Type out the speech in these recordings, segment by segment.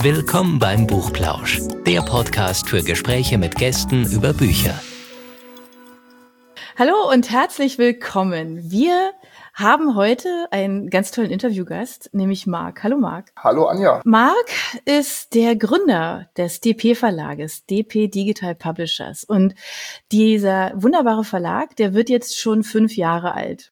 Willkommen beim Buchplausch, der Podcast für Gespräche mit Gästen über Bücher. Hallo und herzlich willkommen. Wir haben heute einen ganz tollen Interviewgast, nämlich Marc. Hallo Marc. Hallo Anja. Marc ist der Gründer des DP-Verlages, DP Digital Publishers. Und dieser wunderbare Verlag, der wird jetzt schon 5 Jahre alt.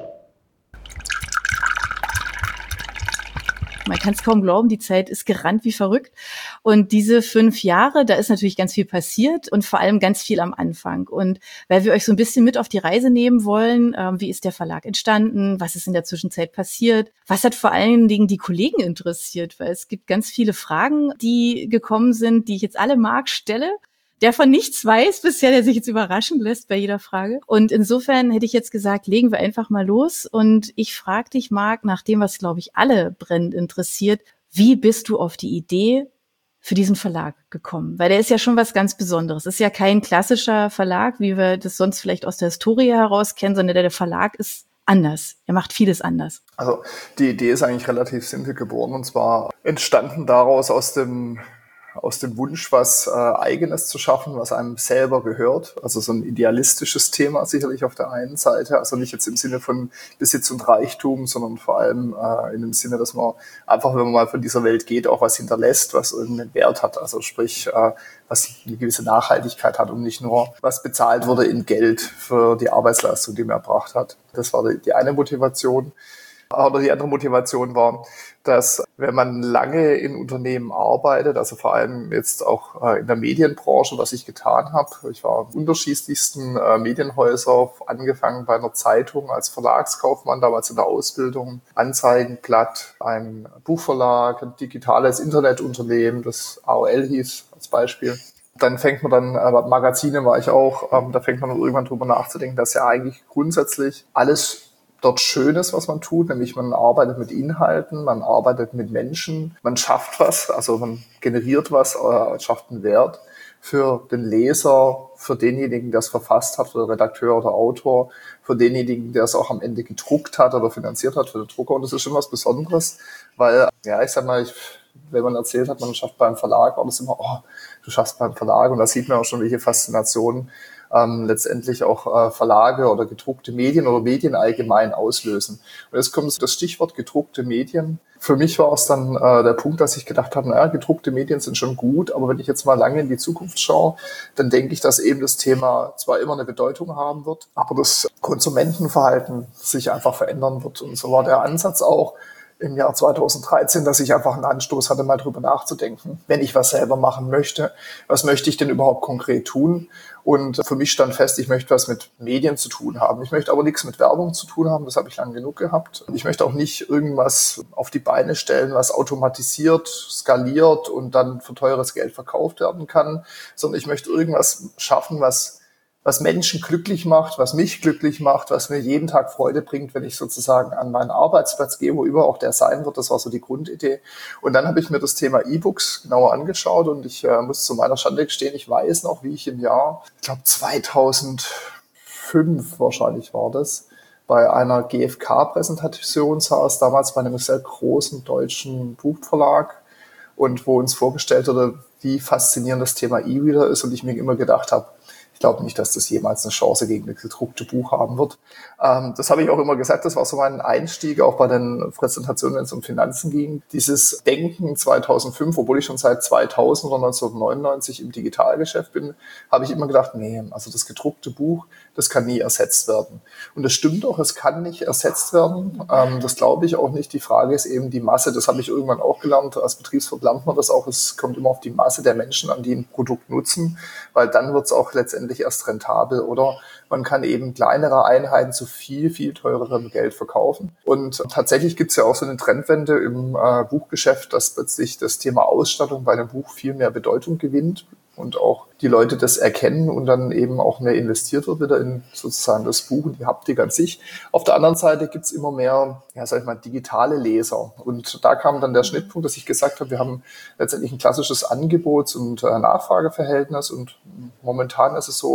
Man kann es kaum glauben, die Zeit ist gerannt wie verrückt. Und diese 5 Jahre, da ist natürlich ganz viel passiert und vor allem ganz viel am Anfang. Und weil wir euch so ein bisschen mit auf die Reise nehmen wollen, wie ist der Verlag entstanden, was ist in der Zwischenzeit passiert, was hat vor allen Dingen die Kollegen interessiert, weil es gibt ganz viele Fragen, die gekommen sind, die ich jetzt alle Marc stelle, der von nichts weiß bisher, der sich jetzt überraschen lässt bei jeder Frage. Und insofern hätte ich jetzt gesagt, legen wir einfach mal los. Und ich frage dich, Marc, nach dem, was, glaube ich, alle brennend interessiert, wie bist du auf die Idee für diesen Verlag gekommen? Weil der ist ja schon was ganz Besonderes. Es ist ja kein klassischer Verlag, wie wir das sonst vielleicht aus der Historie heraus kennen, sondern der Verlag ist anders. Er macht vieles anders. Also die Idee ist eigentlich relativ simpel geboren und zwar entstanden daraus aus dem Wunsch, was Eigenes zu schaffen, was einem selber gehört. Also so ein idealistisches Thema sicherlich auf der einen Seite. Also nicht jetzt im Sinne von Besitz und Reichtum, sondern vor allem in dem Sinne, dass man einfach, wenn man mal von dieser Welt geht, auch was hinterlässt, was irgendeinen Wert hat. Also sprich, was eine gewisse Nachhaltigkeit hat und nicht nur, was bezahlt wurde in Geld für die Arbeitsleistung, die man erbracht hat. Das war die eine Motivation. Aber die andere Motivation war, dass wenn man lange in Unternehmen arbeitet, also vor allem jetzt auch in der Medienbranche, was ich getan habe, ich war in unterschiedlichsten Medienhäusern, angefangen bei einer Zeitung als Verlagskaufmann, damals in der Ausbildung, Anzeigenblatt, ein Buchverlag, ein digitales Internetunternehmen, das AOL hieß als Beispiel. Dann fängt man dann, Magazine war ich auch, da fängt man dann irgendwann drüber nachzudenken, dass ja eigentlich grundsätzlich alles dort Schönes, was man tut, nämlich man arbeitet mit Inhalten, man arbeitet mit Menschen, man schafft was, also man generiert was, schafft einen Wert für den Leser, für denjenigen, der es verfasst hat, für den Redakteur oder Autor, für denjenigen, der es auch am Ende gedruckt hat oder finanziert hat, für den Drucker. Und das ist schon was Besonderes, weil, ja, ich sag mal, wenn man erzählt hat, man schafft beim Verlag, war das immer, du schaffst beim Verlag. Und da sieht man auch schon, welche Faszination letztendlich auch Verlage oder gedruckte Medien oder Medien allgemein auslösen. Und jetzt kommt das Stichwort gedruckte Medien. Für mich war es dann der Punkt, dass ich gedacht habe, naja, gedruckte Medien sind schon gut, aber wenn ich jetzt mal lange in die Zukunft schaue, dann denke ich, dass eben das Thema zwar immer eine Bedeutung haben wird, aber das Konsumentenverhalten sich einfach verändern wird. Und so war der Ansatz auch im Jahr 2013, dass ich einfach einen Anstoß hatte, mal drüber nachzudenken. Wenn ich was selber machen möchte, was möchte ich denn überhaupt konkret tun? Und für mich stand fest, ich möchte was mit Medien zu tun haben. Ich möchte aber nichts mit Werbung zu tun haben, das habe ich lange genug gehabt. Ich möchte auch nicht irgendwas auf die Beine stellen, was automatisiert, skaliert und dann für teures Geld verkauft werden kann, sondern ich möchte irgendwas schaffen, was Menschen glücklich macht, was mich glücklich macht, was mir jeden Tag Freude bringt, wenn ich sozusagen an meinen Arbeitsplatz gehe, wo immer auch der sein wird. Das war so die Grundidee. Und dann habe ich mir das Thema E-Books genauer angeschaut und ich muss zu meiner Schande gestehen, ich weiß noch, wie ich im Jahr, ich glaube 2005 wahrscheinlich war das, bei einer GfK-Präsentation saß, damals bei einem sehr großen deutschen Buchverlag und wo uns vorgestellt wurde, wie faszinierend das Thema E-Reader ist und ich mir immer gedacht habe, ich glaube nicht, dass das jemals eine Chance gegen das gedruckte Buch haben wird. Das habe ich auch immer gesagt, das war so mein Einstieg, auch bei den Präsentationen, wenn es um Finanzen ging. Dieses Denken 2005, obwohl ich schon seit 2000 oder 1999 im Digitalgeschäft bin, habe ich immer gedacht, nee, also das gedruckte Buch, das kann nie ersetzt werden. Und das stimmt auch, es kann nicht ersetzt werden. Das glaube ich auch nicht. Die Frage ist eben die Masse, das habe ich irgendwann auch gelernt. Als Betriebswirt lernt man das auch. Es kommt immer auf die Masse der Menschen an, die ein Produkt nutzen, weil dann wird es auch letztendlich erst rentabel. Oder man kann eben kleinere Einheiten zu viel, viel teurerem Geld verkaufen. Und tatsächlich gibt es ja auch so eine Trendwende im Buchgeschäft, dass plötzlich das Thema Ausstattung bei einem Buch viel mehr Bedeutung gewinnt und auch die Leute das erkennen und dann eben auch mehr investiert wird wieder in sozusagen das Buch und die Haptik an sich. Auf der anderen Seite gibt's immer mehr, ja, sag ich mal, digitale Leser. Und da kam dann der Schnittpunkt, dass ich gesagt habe, wir haben letztendlich ein klassisches Angebots- und Nachfrageverhältnis und momentan ist es so,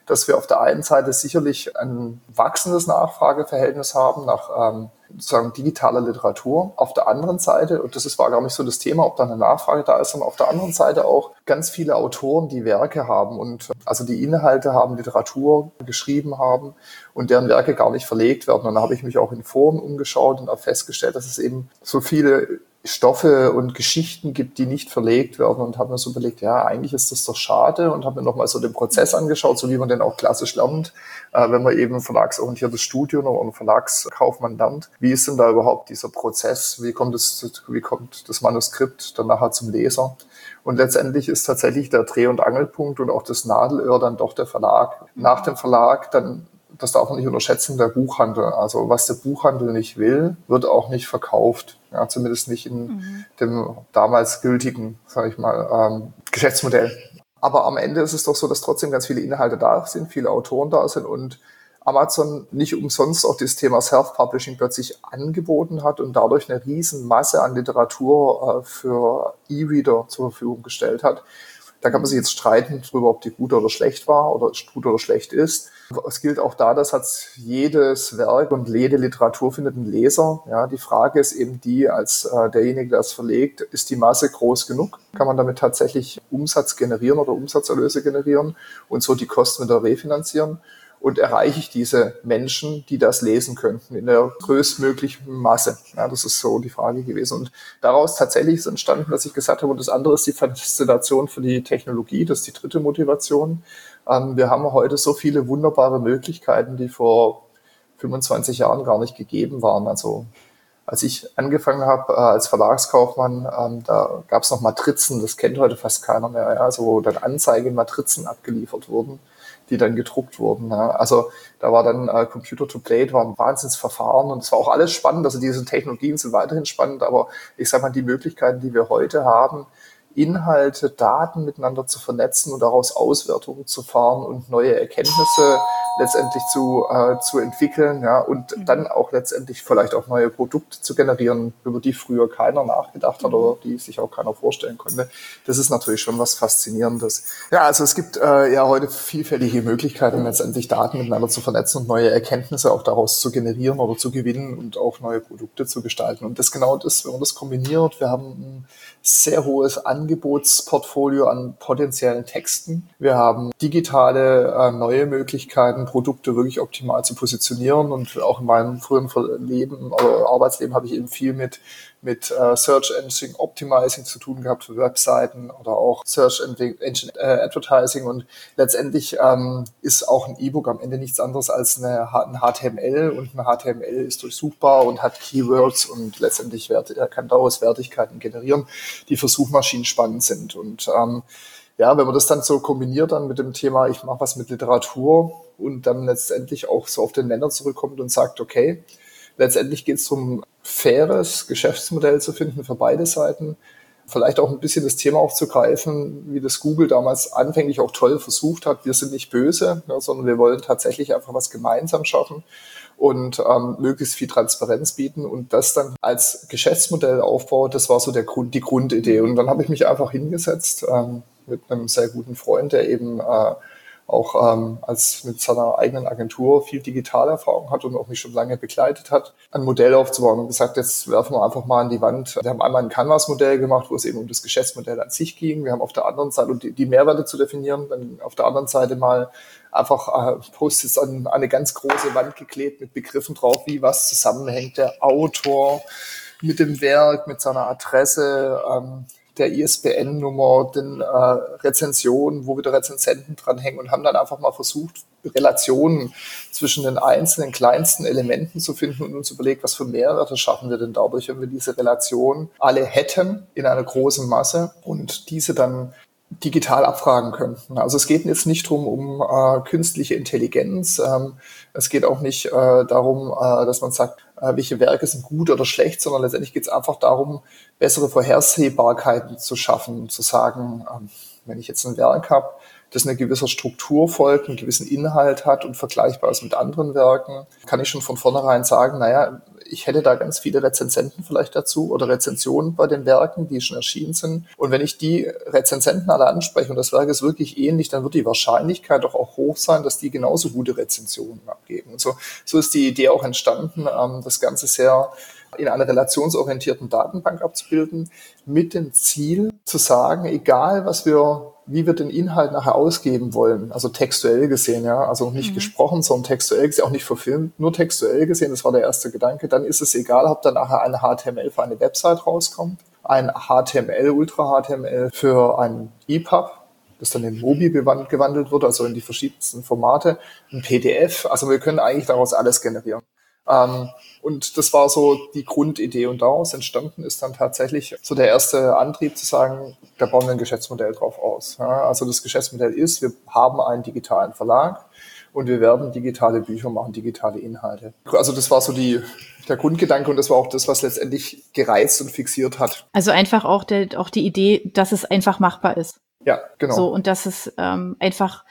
dass wir auf der einen Seite sicherlich ein wachsendes Nachfrageverhältnis haben nach sozusagen digitaler Literatur. Auf der anderen Seite, und war gar nicht so das Thema, ob da eine Nachfrage da ist, sondern auf der anderen Seite auch ganz viele Autoren, die Werke haben und also die Inhalte haben, Literatur geschrieben haben und deren Werke gar nicht verlegt werden. Und da habe ich mich auch in Foren umgeschaut und auch festgestellt, dass es eben so viele Stoffe und Geschichten gibt, die nicht verlegt werden und habe mir so überlegt, ja, eigentlich ist das doch schade und habe mir nochmal so den Prozess angeschaut, so wie man den auch klassisch lernt, wenn man eben verlagsorientiertes Studium oder Verlagskaufmann lernt. Wie ist denn da überhaupt dieser Prozess? Wie kommt das Manuskript dann nachher zum Leser? Und letztendlich ist tatsächlich der Dreh- und Angelpunkt und auch das Nadelöhr dann doch der Verlag. Nach dem Verlag dann, das darf man nicht unterschätzen, der Buchhandel. Also was der Buchhandel nicht will, wird auch nicht verkauft. Ja, zumindest nicht in dem damals gültigen, sage ich mal, Geschäftsmodell. Aber am Ende ist es doch so, dass trotzdem ganz viele Inhalte da sind, viele Autoren da sind und Amazon nicht umsonst auch das Thema Self-Publishing plötzlich angeboten hat und dadurch eine riesen Masse an Literatur für E-Reader zur Verfügung gestellt hat. Da kann man sich jetzt streiten darüber, ob die gut oder schlecht war oder gut oder schlecht ist. Es gilt auch da, dass jedes Werk und jede Literatur findet einen Leser. Ja, die Frage ist eben die, als derjenige, der es verlegt, ist die Masse groß genug? Kann man damit tatsächlich Umsatz generieren oder Umsatzerlöse generieren und so die Kosten wieder refinanzieren? Und erreiche ich diese Menschen, die das lesen könnten, in der größtmöglichen Masse? Ja, das ist so die Frage gewesen. Und daraus tatsächlich ist entstanden, dass ich gesagt habe, und das andere ist die Faszination für die Technologie, das ist die dritte Motivation. Wir haben heute so viele wunderbare Möglichkeiten, die vor 25 Jahren gar nicht gegeben waren. Also als ich angefangen habe als Verlagskaufmann, da gab es noch Matrizen, das kennt heute fast keiner mehr, ja, also wo dann Anzeigen in Matrizen abgeliefert wurden, die dann gedruckt wurden. Ja. Also da war dann Computer-to-Plate, war ein Wahnsinnsverfahren und es war auch alles spannend. Also diese Technologien sind weiterhin spannend, aber ich sage mal, die Möglichkeiten, die wir heute haben, Inhalte, Daten miteinander zu vernetzen und daraus Auswertungen zu fahren und neue Erkenntnisse letztendlich zu entwickeln, ja, und dann auch letztendlich vielleicht auch neue Produkte zu generieren, über die früher keiner nachgedacht hat oder die sich auch keiner vorstellen konnte. Das ist natürlich schon was Faszinierendes. Ja, also es gibt ja heute vielfältige Möglichkeiten, letztendlich Daten miteinander zu vernetzen und neue Erkenntnisse auch daraus zu generieren oder zu gewinnen und auch neue Produkte zu gestalten. Und das genau das, wenn man das kombiniert, wir haben ein sehr hohes Angebotsportfolio an potenziellen Texten. Wir haben digitale neue Möglichkeiten, Produkte wirklich optimal zu positionieren. Und auch in meinem früheren Leben oder Arbeitsleben habe ich eben viel mit Search Engine Optimizing zu tun gehabt für Webseiten oder auch Search Engine Advertising. Und letztendlich ist auch ein E-Book am Ende nichts anderes als ein HTML. Und ein HTML ist durchsuchbar und hat Keywords und letztendlich kann daraus Wertigkeiten generieren, die für Suchmaschinen spannend sind. Und ja, wenn man das dann so kombiniert dann mit dem Thema, ich mache was mit Literatur und dann letztendlich auch so auf den Nenner zurückkommt und sagt, okay, letztendlich geht es darum, faires Geschäftsmodell zu finden für beide Seiten. Vielleicht auch ein bisschen das Thema aufzugreifen, wie das Google damals anfänglich auch toll versucht hat. Wir sind nicht böse, ja, sondern wir wollen tatsächlich einfach was gemeinsam schaffen und möglichst viel Transparenz bieten und das dann als Geschäftsmodell aufbaut. Das war so die Grundidee. Und dann habe ich mich einfach hingesetzt mit einem sehr guten Freund, der eben auch als mit seiner eigenen Agentur viel Digitalerfahrung hat und auch mich schon lange begleitet hat, ein Modell aufzubauen und gesagt, jetzt werfen wir einfach mal an die Wand. Wir haben einmal ein Canvas-Modell gemacht, wo es eben um das Geschäftsmodell an sich ging. Wir haben auf der anderen Seite, um die Mehrwerte zu definieren, dann auf der anderen Seite mal einfach Post-its an eine ganz große Wand geklebt mit Begriffen drauf, wie was zusammenhängt, der Autor mit dem Werk, mit seiner Adresse, der ISBN-Nummer, den Rezensionen, wo wieder Rezensenten dranhängen und haben dann einfach mal versucht, Relationen zwischen den einzelnen kleinsten Elementen zu finden und uns überlegt, was für Mehrwerte schaffen wir denn dadurch, wenn wir diese Relation alle hätten in einer großen Masse und diese dann digital abfragen könnten. Also es geht jetzt nicht darum, um künstliche Intelligenz. Es geht auch nicht darum, dass man sagt, welche Werke sind gut oder schlecht, sondern letztendlich geht es einfach darum, bessere Vorhersehbarkeiten zu schaffen, zu sagen, wenn ich jetzt ein Werk habe, das eine gewisse Struktur folgt, einen gewissen Inhalt hat und vergleichbar ist mit anderen Werken, kann ich schon von vornherein sagen, naja, ich hätte da ganz viele Rezensenten vielleicht dazu oder Rezensionen bei den Werken, die schon erschienen sind. Und wenn ich die Rezensenten alle anspreche und das Werk ist wirklich ähnlich, dann wird die Wahrscheinlichkeit doch auch hoch sein, dass die genauso gute Rezensionen abgeben. Und so ist die Idee auch entstanden, das Ganze sehr in einer relationsorientierten Datenbank abzubilden, mit dem Ziel zu sagen, egal wie wir den Inhalt nachher ausgeben wollen, also textuell gesehen, ja, also nicht gesprochen, sondern textuell gesehen, auch nicht verfilmt, nur textuell gesehen, das war der erste Gedanke, dann ist es egal, ob dann nachher ein HTML für eine Website rauskommt, ein HTML, Ultra-HTML für ein EPUB, das dann in Mobi gewandelt wird, also in die verschiedensten Formate, ein PDF, also wir können eigentlich daraus alles generieren. Und das war so die Grundidee und daraus entstanden ist dann tatsächlich so der erste Antrieb zu sagen, da bauen wir ein Geschäftsmodell drauf aus. Ja, also das Geschäftsmodell ist, wir haben einen digitalen Verlag und wir werden digitale Bücher machen, digitale Inhalte. Also das war so der Grundgedanke und das war auch das, was letztendlich gereizt und fixiert hat. Also einfach auch die Idee, dass es einfach machbar ist. Ja, genau. So, und dass es einfach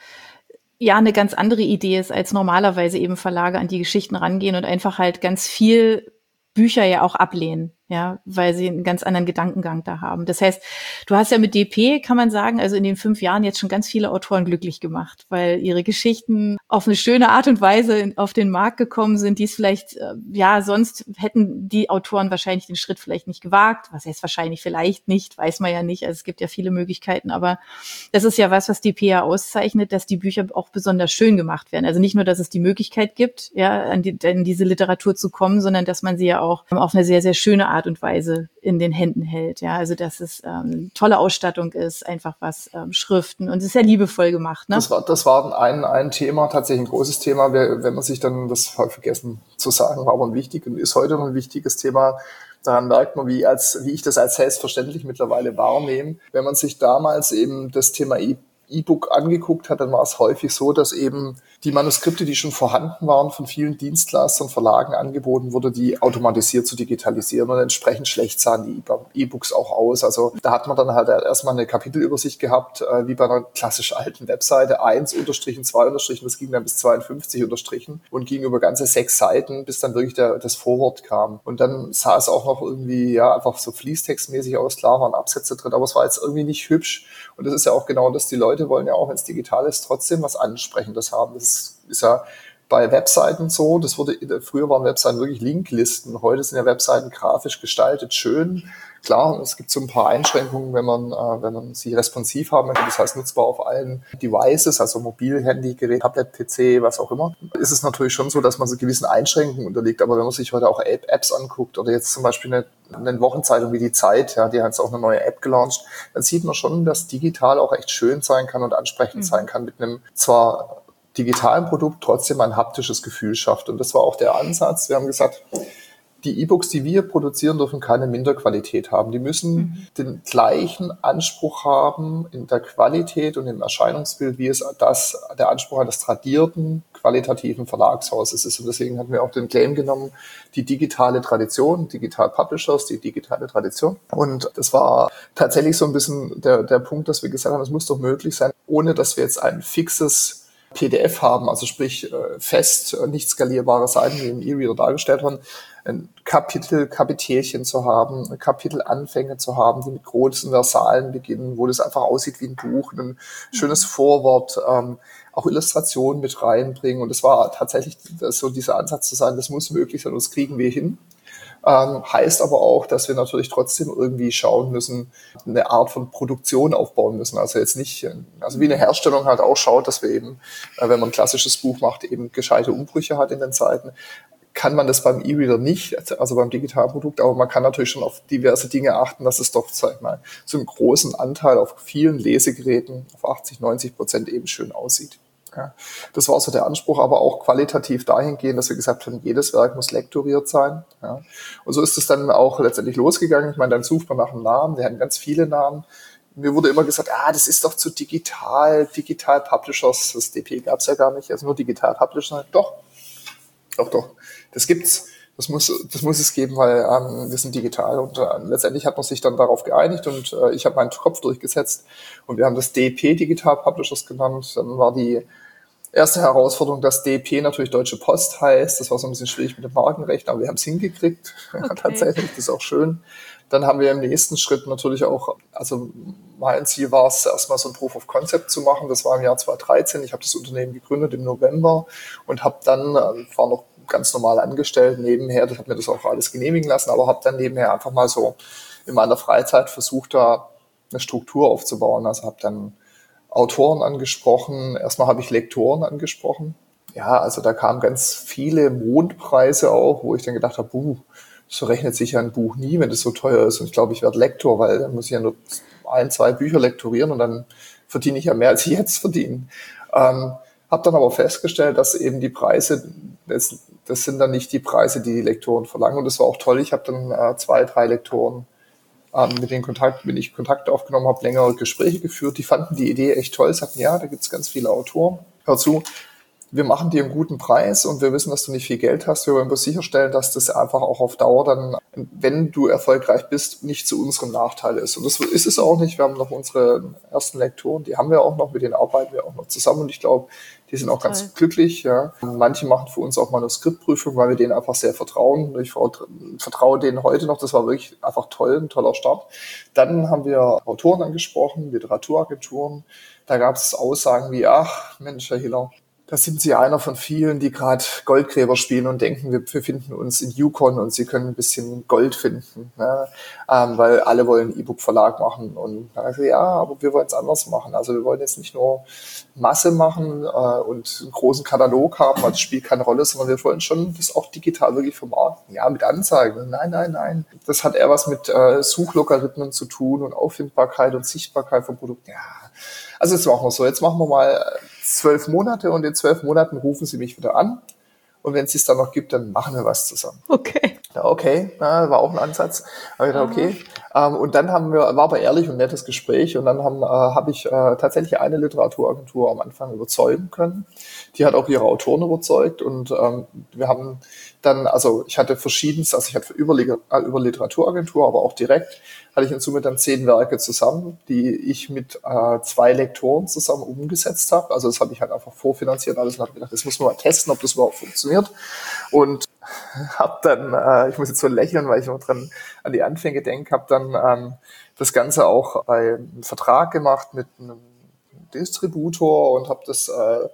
eine ganz andere Idee ist, als normalerweise eben Verlage an die Geschichten rangehen und einfach halt ganz viel Bücher ja auch ablehnen, ja, weil sie einen ganz anderen Gedankengang da haben. Das heißt, du hast ja mit DP, kann man sagen, also in den 5 Jahren jetzt schon ganz viele Autoren glücklich gemacht, weil ihre Geschichten auf eine schöne Art und Weise auf den Markt gekommen sind, die es vielleicht, sonst hätten die Autoren wahrscheinlich den Schritt vielleicht nicht gewagt. Was heißt wahrscheinlich vielleicht nicht, weiß man ja nicht. Also es gibt ja viele Möglichkeiten, aber das ist ja was DP ja auszeichnet, dass die Bücher auch besonders schön gemacht werden. Also nicht nur, dass es die Möglichkeit gibt, ja, an diese Literatur zu kommen, sondern dass man sie ja auch auf eine sehr, sehr schöne Art und Weise in den Händen hält. Ja, also dass es tolle Ausstattung ist, einfach was Schriften und es ist sehr liebevoll gemacht. Ne? Das war ein Thema, tatsächlich ein großes Thema. Wenn man sich dann, das habe ich vergessen zu sagen, war aber ein wichtiges und ist heute noch ein wichtiges Thema. Daran merkt man, wie ich das als selbstverständlich mittlerweile wahrnehme. Wenn man sich damals eben das Thema E-Book angeguckt hat, dann war es häufig so, dass eben die Manuskripte, die schon vorhanden waren, von vielen Dienstleistern, Verlagen angeboten wurde, die automatisiert zu digitalisieren und entsprechend schlecht sahen die E-Books auch aus. Also da hat man dann halt erstmal eine Kapitelübersicht gehabt, wie bei einer klassisch alten Webseite, 1 Unterstrichen, 2 Unterstrichen, das ging dann bis 52 Unterstrichen und ging über ganze 6 Seiten, bis dann wirklich das Vorwort kam. Und dann sah es auch noch irgendwie, einfach so fließtextmäßig aus, klar waren Absätze drin, aber es war jetzt irgendwie nicht hübsch. Und das ist ja auch genau das, die Leute wollen ja auch, wenn es digital ist, trotzdem was Ansprechendes haben. Das ist ja bei Webseiten so, früher waren Webseiten wirklich Linklisten, heute sind ja Webseiten grafisch gestaltet, schön. Klar, es gibt so ein paar Einschränkungen, wenn man sie responsiv haben möchte, das heißt nutzbar auf allen Devices, also Mobil, Handy, Gerät, Tablet, PC, was auch immer, ist es natürlich schon so, dass man so gewissen Einschränkungen unterliegt. Aber wenn man sich heute auch Apps anguckt oder jetzt zum Beispiel eine Wochenzeitung wie die Zeit, ja, die hat jetzt auch eine neue App gelauncht, dann sieht man schon, dass digital auch echt schön sein kann und ansprechend sein kann, mit einem zwar digitalen Produkt trotzdem ein haptisches Gefühl schafft. Und das war auch der Ansatz. Wir haben gesagt, die E-Books, die wir produzieren, dürfen keine Minderqualität haben. Die müssen den gleichen Anspruch haben in der Qualität und im Erscheinungsbild, wie es der Anspruch eines tradierten, qualitativen Verlagshauses ist. Und deswegen hatten wir auch den Claim genommen, die digitale Tradition, Digital Publishers, die digitale Tradition. Und das war tatsächlich so ein bisschen der Punkt, dass wir gesagt haben, es muss doch möglich sein, ohne dass wir jetzt ein fixes PDF haben, also sprich fest, nicht skalierbare Seiten, die im E-Reader dargestellt werden, ein Kapitelchen zu haben, Kapitelanfänge zu haben, die mit großen Versalen beginnen, wo das einfach aussieht wie ein Buch, ein schönes Vorwort, auch Illustrationen mit reinbringen. Und das war tatsächlich so dieser Ansatz zu sagen, das muss möglich sein, und das kriegen wir hin. Heißt aber auch, dass wir natürlich trotzdem irgendwie schauen müssen, eine Art von Produktion aufbauen müssen. Also jetzt nicht, also wie eine Herstellung halt auch schaut, dass wir eben, wenn man ein klassisches Buch macht, eben gescheite Umbrüche hat in den Seiten. Kann man das beim E-Reader nicht, also beim Digitalprodukt, aber man kann natürlich schon auf diverse Dinge achten, dass es doch, sag ich mal, so einen großen Anteil auf vielen Lesegeräten, auf 80-90% eben schön aussieht. Ja, das war so der Anspruch, aber auch qualitativ dahingehend, dass wir gesagt haben, jedes Werk muss lektoriert sein. Ja. Und so ist es dann auch letztendlich losgegangen. Ich meine, dann sucht man nach einem Namen. Wir hatten ganz viele Namen. Mir wurde immer gesagt, das ist doch zu Digital Publishers. Das DP gab es ja gar nicht, also nur Digital Publishers. Doch. Das gibt's. Das muss es geben, weil wir sind digital und letztendlich hat man sich dann darauf geeinigt und ich habe meinen Kopf durchgesetzt und wir haben das DEP Digital Publishers genannt. Dann war die erste Herausforderung, dass DEP natürlich Deutsche Post heißt. Das war so ein bisschen schwierig mit dem Markenrecht, aber wir haben es hingekriegt. Okay. Tatsächlich, das ist auch schön. Dann haben wir im nächsten Schritt natürlich auch, also mein Ziel war es, erstmal so ein Proof of Concept zu machen. Das war im Jahr 2013. Ich habe das Unternehmen gegründet im November und habe dann, war noch ganz normal angestellt nebenher, das hat mir das auch alles genehmigen lassen, aber habe dann nebenher einfach mal so in meiner Freizeit versucht, da eine Struktur aufzubauen. Also habe dann Autoren angesprochen, erstmal habe ich Lektoren angesprochen. Ja, also da kamen ganz viele Mondpreise auch, wo ich dann gedacht habe, so rechnet sich ja ein Buch nie, wenn das so teuer ist. Und ich glaube, ich werde Lektor, weil dann muss ich ja nur 1, 2 Bücher lektorieren und dann verdiene ich ja mehr, als ich jetzt verdiene. Habe dann aber festgestellt, dass eben die Preise, das sind dann nicht die Preise, die Lektoren verlangen. Und das war auch toll. Ich habe dann 2, 3 Lektoren mit denen Kontakt aufgenommen habe, längere Gespräche geführt. Die fanden die Idee echt toll, sagten, ja, da gibt's ganz viele Autoren. Hör zu, wir machen dir einen guten Preis und wir wissen, dass du nicht viel Geld hast. Wir wollen bloß sicherstellen, dass das einfach auch auf Dauer dann, wenn du erfolgreich bist, nicht zu unserem Nachteil ist. Und das ist es auch nicht. Wir haben noch unsere ersten Lektoren, die haben wir auch noch, mit denen arbeiten wir auch noch zusammen. Und ich glaube, die sind auch ganz glücklich. Ja. Manche machen für uns auch Manuskriptprüfung, weil wir denen einfach sehr vertrauen. Ich vertraue denen heute noch. Das war wirklich einfach toll, ein toller Start. Dann haben wir Autoren angesprochen, Literaturagenturen. Da gab es Aussagen wie, ach Mensch, Herr Hiller, da sind Sie einer von vielen, die gerade Goldgräber spielen und denken, wir befinden uns in Yukon und Sie können ein bisschen Gold finden, ne? Weil alle wollen einen E-Book-Verlag machen. Und da ich so, ja, aber wir wollen es anders machen. Also wir wollen jetzt nicht nur Masse machen und einen großen Katalog haben, weil das spielt keine Rolle, sondern wir wollen schon das auch digital wirklich vermarkten. Ja, mit Anzeigen. Nein. Das hat eher was mit Suchlogarithmen zu tun und Auffindbarkeit und Sichtbarkeit vom Produkt. Ja, also jetzt machen wir so. Jetzt machen wir mal 12 Monate und in 12 Monaten rufen Sie mich wieder an. Und wenn es es dann noch gibt, dann machen wir was zusammen. Okay. Ja, okay, war auch ein Ansatz. Aber ich dachte, okay. Und dann war aber ehrlich und nettes Gespräch. Und dann habe ich tatsächlich eine Literaturagentur am Anfang überzeugen können. Die hat auch ihre Autoren überzeugt. Und wir haben dann, also ich hatte verschiedenes, also ich hatte über Literaturagentur, aber auch direkt, hatte ich in Summe dann 10 Werke zusammen, die ich mit 2 Lektoren zusammen umgesetzt habe. Also das habe ich halt einfach vorfinanziert alles und habe gedacht, das muss man mal testen, ob das überhaupt funktioniert. Und habe dann, ich muss jetzt so lächeln, weil ich noch dran an die Anfänge denke, habe dann das Ganze auch bei einem Vertrag gemacht mit einem Distributor und habe das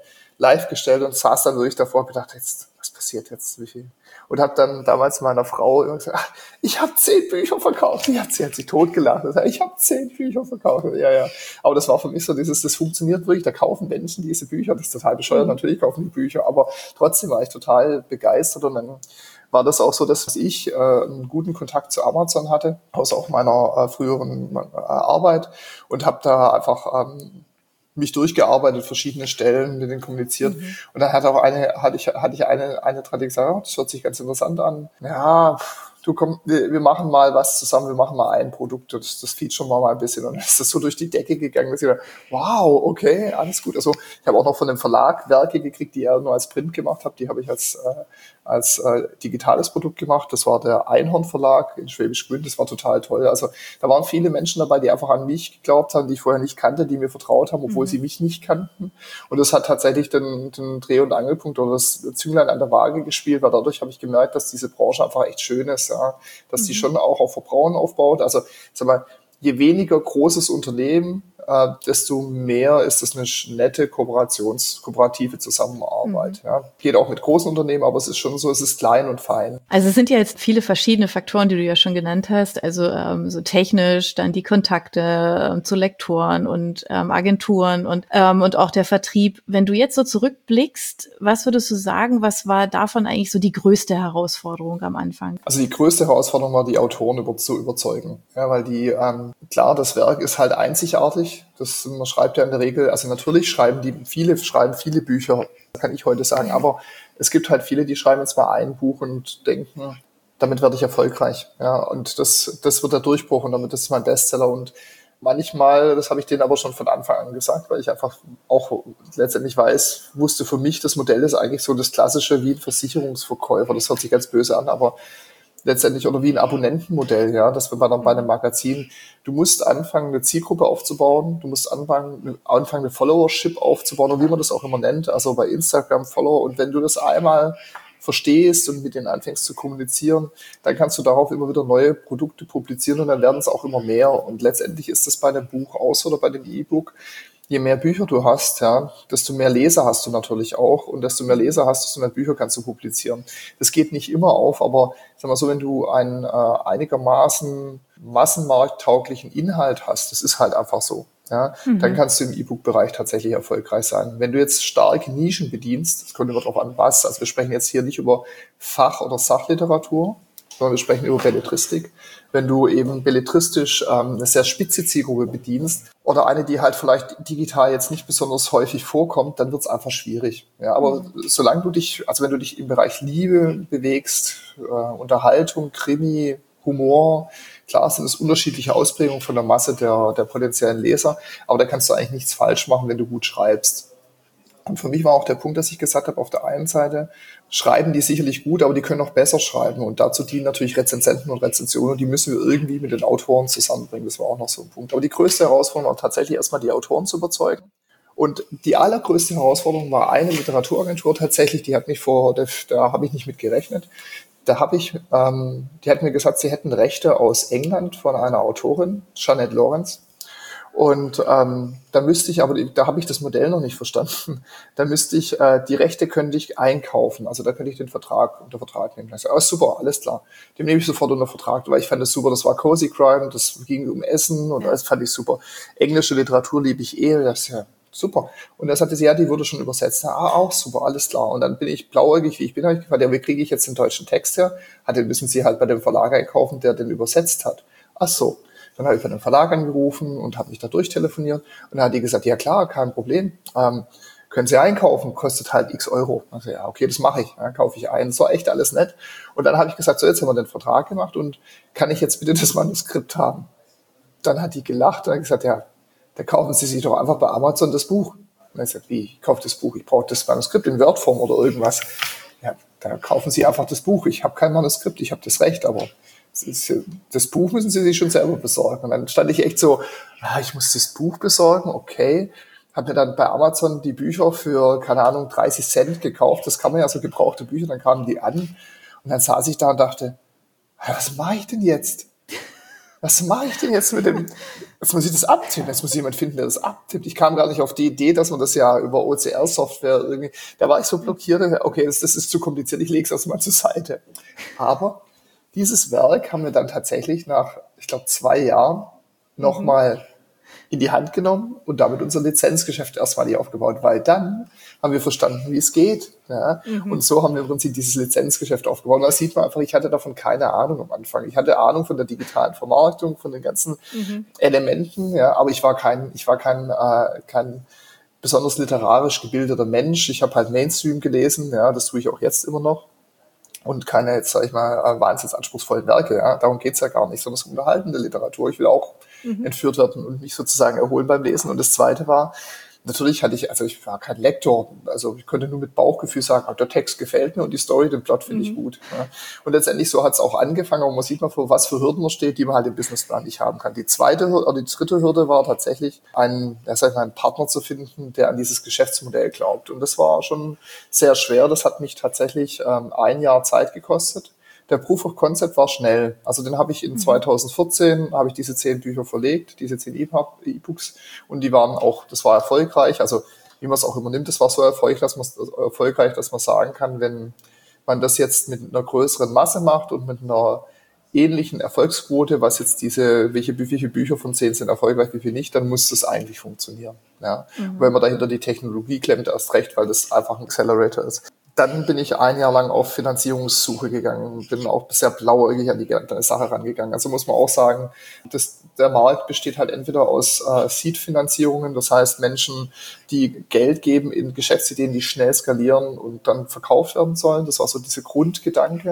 live gestellt und saß dann wirklich davor und gedacht, jetzt, was passiert jetzt, wie viel? Und habe dann damals meiner Frau immer gesagt, ich habe 10 Bücher verkauft. Sie hat sich totgelacht. Ich habe 10 Bücher verkauft. Ja. Aber das war für mich so das funktioniert wirklich. Da kaufen Menschen diese Bücher. Das ist total bescheuert. Natürlich kaufen die Bücher. Aber trotzdem war ich total begeistert. Und dann war das auch so, dass ich einen guten Kontakt zu Amazon hatte, aus auch meiner früheren Arbeit. Und habe da einfach mich durchgearbeitet, verschiedene Stellen mit denen kommuniziert. Und dann hatte ich eine dran, die gesagt, oh, das hört sich ganz interessant an. Ja, wir machen mal was zusammen, wir machen mal ein Produkt, das featuren wir mal ein bisschen. Und dann ist das so durch die Decke gegangen, dass ich dachte, wow, okay, alles gut. Also ich habe auch noch von dem Verlag Werke gekriegt, die er nur als Print gemacht hat. Die habe ich als digitales Produkt gemacht. Das war der Einhorn Verlag in Schwäbisch Gmünd. Das war total toll. Also da waren viele Menschen dabei, die einfach an mich geglaubt haben, die ich vorher nicht kannte, die mir vertraut haben, obwohl sie mich nicht kannten. Und das hat tatsächlich den Dreh- und Angelpunkt oder das Zünglein an der Waage gespielt, weil dadurch habe ich gemerkt, dass diese Branche einfach echt schön ist, ja, dass die schon auch auf Vertrauen aufbaut. Also sag mal, je weniger großes Unternehmen, desto mehr ist das eine nette kooperative Zusammenarbeit. Ja. Geht auch mit großen Unternehmen, aber es ist schon so, es ist klein und fein. Also es sind ja jetzt viele verschiedene Faktoren, die du ja schon genannt hast, also so technisch, dann die Kontakte zu Lektoren und Agenturen und auch der Vertrieb. Wenn du jetzt so zurückblickst, was würdest du sagen, was war davon eigentlich so die größte Herausforderung am Anfang? Also die größte Herausforderung war, die Autoren zu überzeugen. Ja, weil klar, das Werk ist halt einzigartig. Man schreibt ja in der Regel, also natürlich schreiben viele Bücher, kann ich heute sagen, aber es gibt halt viele, die schreiben jetzt mal ein Buch und denken, damit werde ich erfolgreich. Ja, und das wird der Durchbruch und damit ist es mein Bestseller. Und manchmal, das habe ich denen aber schon von Anfang an gesagt, weil ich einfach auch letztendlich wusste für mich, das Modell ist eigentlich so das klassische wie ein Versicherungsverkäufer. Das hört sich ganz böse an, aber letztendlich oder wie ein Abonnentenmodell, ja, das wir dann bei einem Magazin. Du musst anfangen, eine Zielgruppe aufzubauen, du musst anfangen, eine Followership aufzubauen und wie man das auch immer nennt, also bei Instagram Follower. Und wenn du das einmal verstehst und mit denen anfängst zu kommunizieren, dann kannst du darauf immer wieder neue Produkte publizieren und dann werden es auch immer mehr. Und letztendlich ist das bei einem Buch aus oder bei dem E-Book, je mehr Bücher du hast, ja, desto mehr Leser hast du natürlich auch und desto mehr Leser hast, desto mehr Bücher kannst du publizieren. Das geht nicht immer auf, aber sag mal so, wenn du einen einigermaßen massenmarkttauglichen Inhalt hast, das ist halt einfach so, ja, dann kannst du im E-Book-Bereich tatsächlich erfolgreich sein. Wenn du jetzt starke Nischen bedienst, das kommt immer darauf an, was, also wir sprechen jetzt hier nicht über Fach- oder Sachliteratur, sondern wir sprechen über Belletristik. Wenn du eben belletristisch eine sehr spitze Zielgruppe bedienst oder eine, die halt vielleicht digital jetzt nicht besonders häufig vorkommt, dann wird es einfach schwierig. Ja, aber solange du dich, also wenn du dich im Bereich Liebe bewegst, Unterhaltung, Krimi, Humor, klar sind es unterschiedliche Ausprägungen von der Masse der potenziellen Leser, aber da kannst du eigentlich nichts falsch machen, wenn du gut schreibst. Und für mich war auch der Punkt, dass ich gesagt habe, auf der einen Seite schreiben die sicherlich gut, aber die können auch besser schreiben. Und dazu dienen natürlich Rezensenten und Rezensionen. Und die müssen wir irgendwie mit den Autoren zusammenbringen. Das war auch noch so ein Punkt. Aber die größte Herausforderung war tatsächlich erstmal die Autoren zu überzeugen. Und die allergrößte Herausforderung war eine Literaturaagentur tatsächlich, da habe ich nicht mit gerechnet. Die hat mir gesagt, sie hätten Rechte aus England von einer Autorin, Jeanette Lawrence. Und da müsste ich, aber da habe ich das Modell noch nicht verstanden, da müsste ich, die Rechte könnte ich einkaufen, also da könnte ich den Vertrag unter Vertrag nehmen. Ich sage, super, alles klar, dem nehme ich sofort unter Vertrag, weil ich fand das super, das war Cozy Crime, das ging um Essen und alles fand ich super. Englische Literatur liebe ich das ist ja super. Und er sagte sie, ja, die wurde schon übersetzt. Auch super, alles klar. Und dann bin ich blauäugig, wie ich bin, habe ich gefragt, ja, wie kriege ich jetzt den deutschen Text her? Den müssen sie halt bei dem Verlag einkaufen, der den übersetzt hat. Ach so. Dann habe ich bei dem Verlag angerufen und habe mich da durchtelefoniert. Und dann hat die gesagt, ja klar, kein Problem. Können Sie einkaufen, kostet halt x Euro. Also ja, okay, das mache ich, kaufe ich ein. Das war echt alles nett. Und dann habe ich gesagt, so jetzt haben wir den Vertrag gemacht und kann ich jetzt bitte das Manuskript haben? Dann hat die gelacht und hat gesagt, ja, da kaufen Sie sich doch einfach bei Amazon das Buch. Und dann hat sie gesagt, wie, ich kaufe das Buch, ich brauche das Manuskript in Wordform oder irgendwas. Ja, da kaufen Sie einfach das Buch. Ich habe kein Manuskript, ich habe das Recht, aber das Buch müssen Sie sich schon selber besorgen. Und dann stand ich echt so, ich muss das Buch besorgen, okay. Habe mir dann bei Amazon die Bücher für, keine Ahnung, 30 Cent gekauft. Das kann man ja so gebrauchte Bücher, dann kamen die an. Und dann saß ich da und dachte, was mache ich denn jetzt? Was mache ich denn jetzt mit dem, jetzt muss ich das abtippen, jetzt muss jemand finden, der das abtippt. Ich kam gar nicht auf die Idee, dass man das ja über OCR-Software irgendwie, da war ich so blockiert, okay, das ist zu kompliziert, ich lege es erstmal zur Seite. Aber dieses Werk haben wir dann tatsächlich nach, ich glaube, 2 Jahren nochmal in die Hand genommen und damit unser Lizenzgeschäft erstmalig aufgebaut, weil dann haben wir verstanden, wie es geht. Ja? Und so haben wir im Prinzip dieses Lizenzgeschäft aufgebaut. Und da sieht man einfach, ich hatte davon keine Ahnung am Anfang. Ich hatte Ahnung von der digitalen Vermarktung, von den ganzen Elementen, ja, aber ich war kein besonders literarisch gebildeter Mensch. Ich habe halt Mainstream gelesen, ja, das tue ich auch jetzt immer noch. Und keine, jetzt sage ich mal, wahnsinnig anspruchsvollen Werke. Ja? Darum geht's ja gar nicht, sondern es ist unterhaltende Literatur. Ich will auch entführt werden und mich sozusagen erholen beim Lesen. Und das Zweite war, natürlich ich war kein Lektor, also ich konnte nur mit Bauchgefühl sagen, der Text gefällt mir und die Story, den Plot finde ich gut. Ja. Und letztendlich so hat es auch angefangen, aber man sieht mal, vor was für Hürden man steht, die man halt im Businessplan nicht haben kann. Die dritte Hürde war tatsächlich, einen Partner zu finden, der an dieses Geschäftsmodell glaubt. Und das war schon sehr schwer. Das hat mich tatsächlich 1 Jahr Zeit gekostet. Der Proof of Concept war schnell. Also den habe ich in 2014, habe ich diese 10 Bücher verlegt, diese 10 E-Books. Und die waren auch, das war erfolgreich. Also wie man es auch immer nimmt, das war so erfolgreich, dass man sagen kann, wenn man das jetzt mit einer größeren Masse macht und mit einer ähnlichen Erfolgsquote, was jetzt welche Bücher von 10 sind erfolgreich, wie viel nicht, dann muss das eigentlich funktionieren. Ja. Und wenn man dahinter die Technologie klemmt, erst recht, weil das einfach ein Accelerator ist. Dann bin ich 1 Jahr lang auf Finanzierungssuche gegangen, bin auch sehr blauäugig an die ganze Sache rangegangen. Also muss man auch sagen, der Markt besteht halt entweder aus Seed-Finanzierungen, das heißt Menschen, die Geld geben in Geschäftsideen, die schnell skalieren und dann verkauft werden sollen. Das war so dieser Grundgedanke.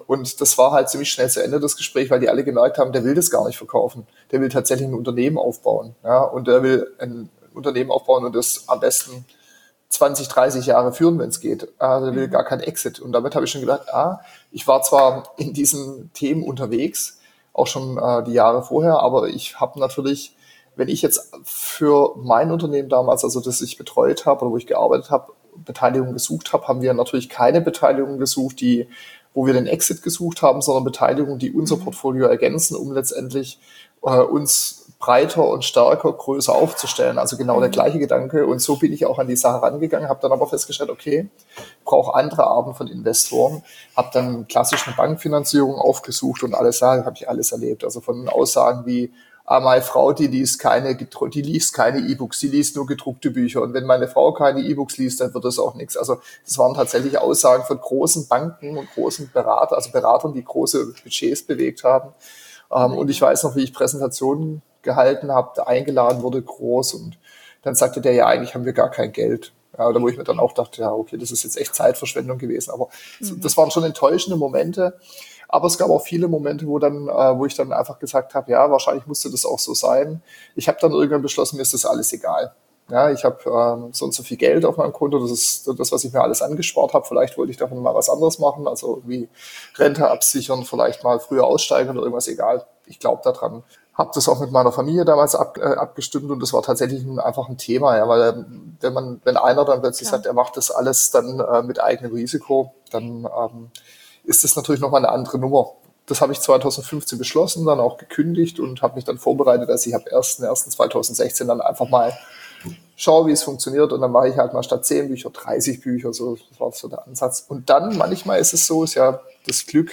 Und das war halt ziemlich schnell zu Ende, das Gespräch, weil die alle gemerkt haben, der will das gar nicht verkaufen. Der will tatsächlich ein Unternehmen aufbauen. Ja, und der will ein Unternehmen aufbauen und das am besten 20, 30 Jahre führen, wenn es geht. Also der will gar kein Exit. Und damit habe ich schon gedacht, ich war zwar in diesen Themen unterwegs, auch schon die Jahre vorher, aber ich habe natürlich, wenn ich jetzt für mein Unternehmen damals, also das ich betreut habe oder wo ich gearbeitet habe, Beteiligung gesucht habe, haben wir natürlich keine Beteiligung gesucht, wo wir den Exit gesucht haben, sondern Beteiligung, die unser Portfolio ergänzen, um letztendlich uns breiter und stärker, größer aufzustellen. Also genau der gleiche Gedanke. Und so bin ich auch an die Sache rangegangen, habe dann aber festgestellt, okay, brauche andere Arten von Investoren, habe dann klassisch eine Bankfinanzierung aufgesucht und habe ich alles erlebt. Also von Aussagen wie, meine Frau, die liest keine E-Books, die liest nur gedruckte Bücher. Und wenn meine Frau keine E-Books liest, dann wird das auch nichts. Also das waren tatsächlich Aussagen von großen Banken und großen Beratern, die große Budgets bewegt haben. Und ich weiß noch, wie ich Präsentationen gehalten habe, eingeladen wurde, groß. Und dann sagte der, ja, eigentlich haben wir gar kein Geld. Ja, oder wo ich mir dann auch dachte, ja, okay, das ist jetzt echt Zeitverschwendung gewesen. Aber das waren schon enttäuschende Momente. Aber es gab auch viele Momente, wo ich dann einfach gesagt habe, ja, wahrscheinlich musste das auch so sein. Ich habe dann irgendwann beschlossen, mir ist das alles egal. Ja, ich habe so und so viel Geld auf meinem Konto, das ist das, was ich mir alles angespart habe. Vielleicht wollte ich davon mal was anderes machen, also irgendwie Rente absichern, vielleicht mal früher aussteigen oder irgendwas, egal. Ich glaube daran. Habe das auch mit meiner Familie damals abgestimmt und das war tatsächlich einfach ein Thema, ja, weil wenn einer dann plötzlich sagt, er macht das alles dann mit eigenem Risiko, dann ist das natürlich nochmal eine andere Nummer. Das habe ich 2015 beschlossen, dann auch gekündigt und habe mich dann vorbereitet, dass ich ab 1.1.2016 dann einfach mal schaue, wie es funktioniert und dann mache ich halt mal statt 10 Bücher 30 Bücher, so, das war so der Ansatz. Und dann, manchmal ist es so, ist ja das Glück,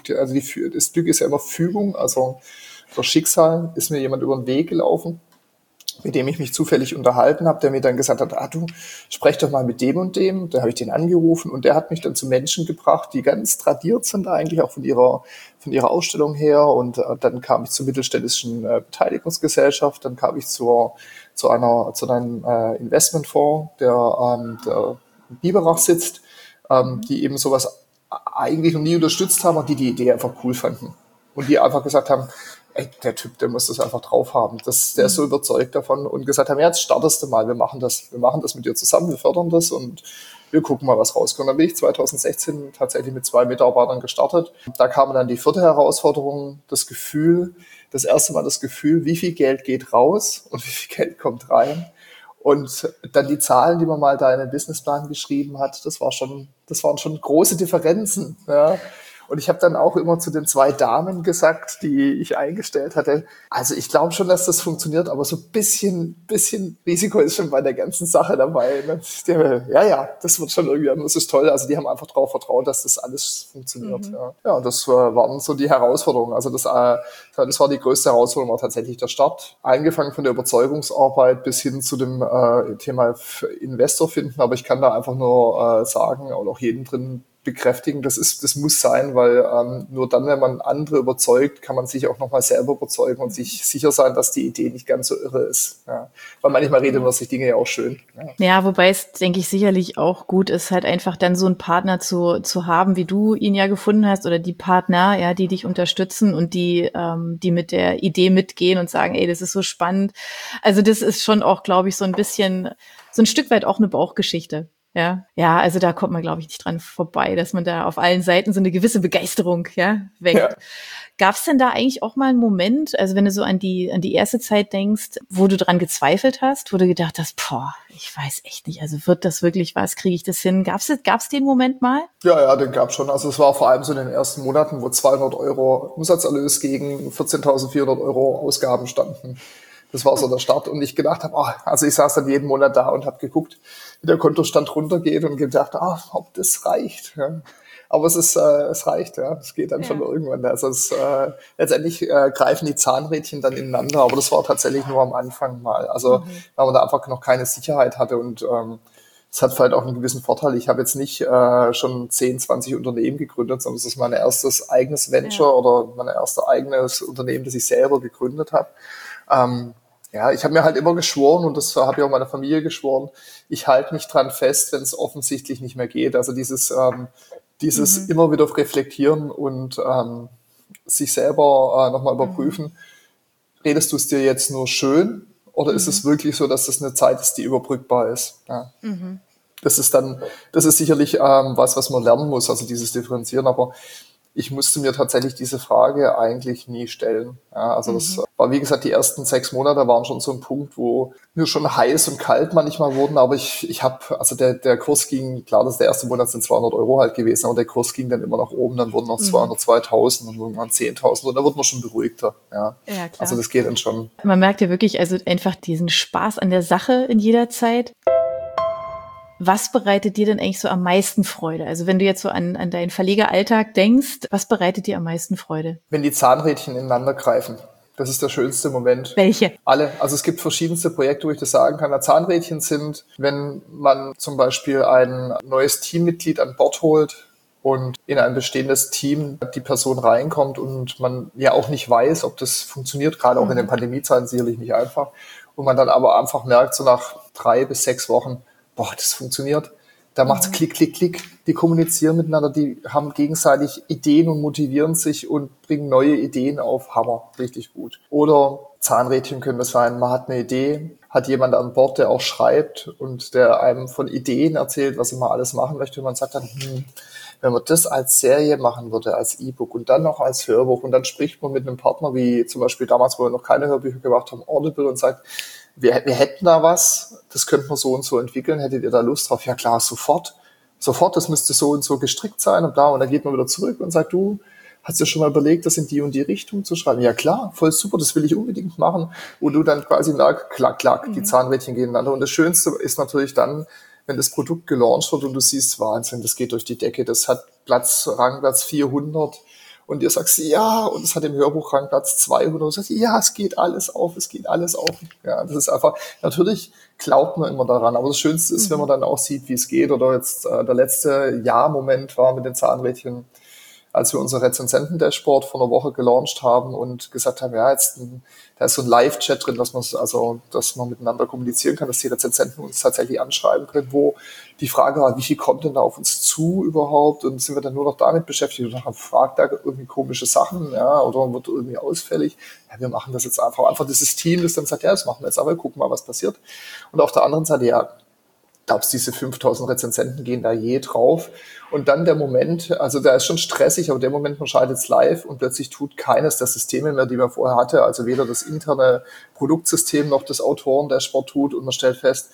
das Glück ist ja immer Fügung, also durch Schicksal ist mir jemand über den Weg gelaufen, mit dem ich mich zufällig unterhalten habe, der mir dann gesagt hat, du, sprech doch mal mit dem und dem. Da habe ich den angerufen und der hat mich dann zu Menschen gebracht, die ganz tradiert sind eigentlich auch von ihrer Ausstellung her. Und dann kam ich zur mittelständischen Beteiligungsgesellschaft, dann kam ich zu einem Investmentfonds, der in Biberach sitzt, die eben sowas eigentlich noch nie unterstützt haben und die Idee einfach cool fanden. Und die einfach gesagt haben, ey, der Typ, der muss das einfach drauf haben. Der ist so überzeugt davon und gesagt haben, ja, jetzt startest du mal, wir machen das mit dir zusammen, wir fördern das und wir gucken mal, was rauskommt. Dann bin ich 2016 tatsächlich mit 2 Mitarbeitern gestartet. Da kam dann die 4. Herausforderung, das erste Mal das Gefühl, wie viel Geld geht raus und wie viel Geld kommt rein. Und dann die Zahlen, die man mal da in den Businessplan geschrieben hat, das waren schon große Differenzen, ja. Und ich habe dann auch immer zu den 2 Damen gesagt, die ich eingestellt hatte, also ich glaube schon, dass das funktioniert, aber so ein bisschen Risiko ist schon bei der ganzen Sache dabei. Ne? Ja, das wird schon irgendwie, das ist toll. Also die haben einfach darauf vertraut, dass das alles funktioniert. Ja, und das waren so die Herausforderungen. Also das war die größte Herausforderung, war tatsächlich der Start. Angefangen von der Überzeugungsarbeit bis hin zu dem Thema Investor finden. Aber ich kann da einfach nur sagen und auch jeden drin bekräftigen, das muss sein, weil nur dann, wenn man andere überzeugt, kann man sich auch nochmal selber überzeugen und sich sicher sein, dass die Idee nicht ganz so irre ist. Ja. Weil manchmal redet man sich Dinge ja auch schön. Ja, wobei es, denke ich, sicherlich auch gut ist, halt einfach dann so einen Partner zu haben, wie du ihn ja gefunden hast, oder die Partner, ja, die dich unterstützen und die mit der Idee mitgehen und sagen, ey, das ist so spannend. Also das ist schon auch, glaube ich, so ein Stück weit auch eine Bauchgeschichte. Ja, also da kommt man, glaube ich, nicht dran vorbei, dass man da auf allen Seiten so eine gewisse Begeisterung, weckt. Ja. Gab's denn da eigentlich auch mal einen Moment, also wenn du so an die erste Zeit denkst, wo du dran gezweifelt hast, wo du gedacht hast, ich weiß echt nicht, also wird das wirklich was, kriege ich das hin? Gab's den Moment mal? Ja, den gab's schon. Also es war vor allem so in den ersten Monaten, wo 200 € Umsatzerlös gegen 14.400 € Ausgaben standen. Das war so der Start und ich gedacht habe, also ich saß dann jeden Monat da und habe geguckt, wie der Kontostand runtergeht und gedacht, ob das reicht. Ja. Aber es reicht, ja. Es geht dann schon irgendwann. Also letztendlich greifen die Zahnrädchen dann ineinander, aber das war tatsächlich nur am Anfang mal. Also weil man da einfach noch keine Sicherheit hatte und es hat vielleicht auch einen gewissen Vorteil. Ich habe jetzt nicht schon 10, 20 Unternehmen gegründet, sondern es ist mein erstes eigenes Venture oder mein erstes eigenes Unternehmen, das ich selber gegründet habe. Ich habe mir halt immer geschworen, und das habe ich auch meiner Familie geschworen, ich halte mich dran fest, wenn es offensichtlich nicht mehr geht. Also dieses Dieses immer wieder reflektieren und sich selber nochmal überprüfen, redest du es dir jetzt nur schön oder ist es wirklich so, dass das eine Zeit ist, die überbrückbar ist? Ja. Das ist sicherlich was man lernen muss, also dieses Differenzieren, aber ich musste mir tatsächlich diese Frage eigentlich nie stellen. Ja, also das war, wie gesagt, die ersten 6 Monate waren schon so ein Punkt, wo mir schon heiß und kalt manchmal wurden, aber ich habe, also der Kurs ging, klar, das ist der erste Monat sind 200 Euro halt gewesen, aber der Kurs ging dann immer nach oben, dann wurden noch 200, 2000 und irgendwann 10.000 und da wird man schon beruhigter. Ja, klar. Also das geht dann schon. Man merkt ja wirklich also einfach diesen Spaß an der Sache in jeder Zeit. Was bereitet dir denn eigentlich so am meisten Freude? Also wenn du jetzt so an deinen Verlegeralltag denkst, was bereitet dir am meisten Freude? Wenn die Zahnrädchen ineinander greifen. Das ist der schönste Moment. Welche? Alle. Also es gibt verschiedenste Projekte, wo ich das sagen kann. Zahnrädchen sind, wenn man zum Beispiel ein neues Teammitglied an Bord holt und in ein bestehendes Team die Person reinkommt und man ja auch nicht weiß, ob das funktioniert, gerade auch in den Pandemiezeiten sicherlich nicht einfach. Und man dann aber einfach merkt, so nach 3 bis 6 Wochen, boah, das funktioniert. Da macht's Klick, Klick, Klick. Die kommunizieren miteinander, die haben gegenseitig Ideen und motivieren sich und bringen neue Ideen auf. Hammer, richtig gut. Oder Zahnrädchen können das sein. Man hat eine Idee, hat jemand an Bord, der auch schreibt und der einem von Ideen erzählt, was man alles machen möchte. Und man sagt dann, wenn man das als Serie machen würde, als E-Book und dann noch als Hörbuch und dann spricht man mit einem Partner, wie zum Beispiel damals, wo wir noch keine Hörbücher gemacht haben, Audible, und sagt, wir hätten da was, das könnten wir so und so entwickeln, hättet ihr da Lust drauf? Ja klar, sofort, das müsste so und so gestrickt sein und da, und dann geht man wieder zurück und sagt, du, hast du schon mal überlegt, das in die und die Richtung zu schreiben? Ja klar, voll super, das will ich unbedingt machen, wo du dann quasi merkst, klack, klack, die Zahnrädchen gehen ineinander. Und das Schönste ist natürlich dann, wenn das Produkt gelauncht wird und du siehst, Wahnsinn, das geht durch die Decke, das hat Rangplatz 400 und ihr sagst, ja, und es hat im Hörbuch Rangplatz 200 und du sagst, ja, es geht alles auf. Ja, das ist einfach, natürlich glaubt man immer daran, aber das Schönste ist, wenn man dann auch sieht, wie es geht. Oder jetzt der letzte Moment war mit den Zahnrädchen, als wir unser Rezensenten-Dashboard vor einer Woche gelauncht haben und gesagt haben, ja, da ist so ein Live-Chat drin, dass man miteinander kommunizieren kann, dass die Rezensenten uns tatsächlich anschreiben können, wo die Frage war, wie viel kommt denn da auf uns zu überhaupt? Und sind wir dann nur noch damit beschäftigt und haben fragt da irgendwie komische Sachen, ja, oder wird irgendwie ausfällig? Ja, wir machen das jetzt einfach dieses Team, das dann sagt, ja, das machen wir jetzt aber, gucken mal, was passiert. Und auf der anderen Seite, ja, glaubst, diese 5000 Rezensenten gehen da je drauf? Und dann der Moment, also der ist schon stressig, aber der Moment, man schaltet es live und plötzlich tut keines der Systeme mehr, die man vorher hatte, also weder das interne Produktsystem noch das Autoren-Dashboard tut, und man stellt fest,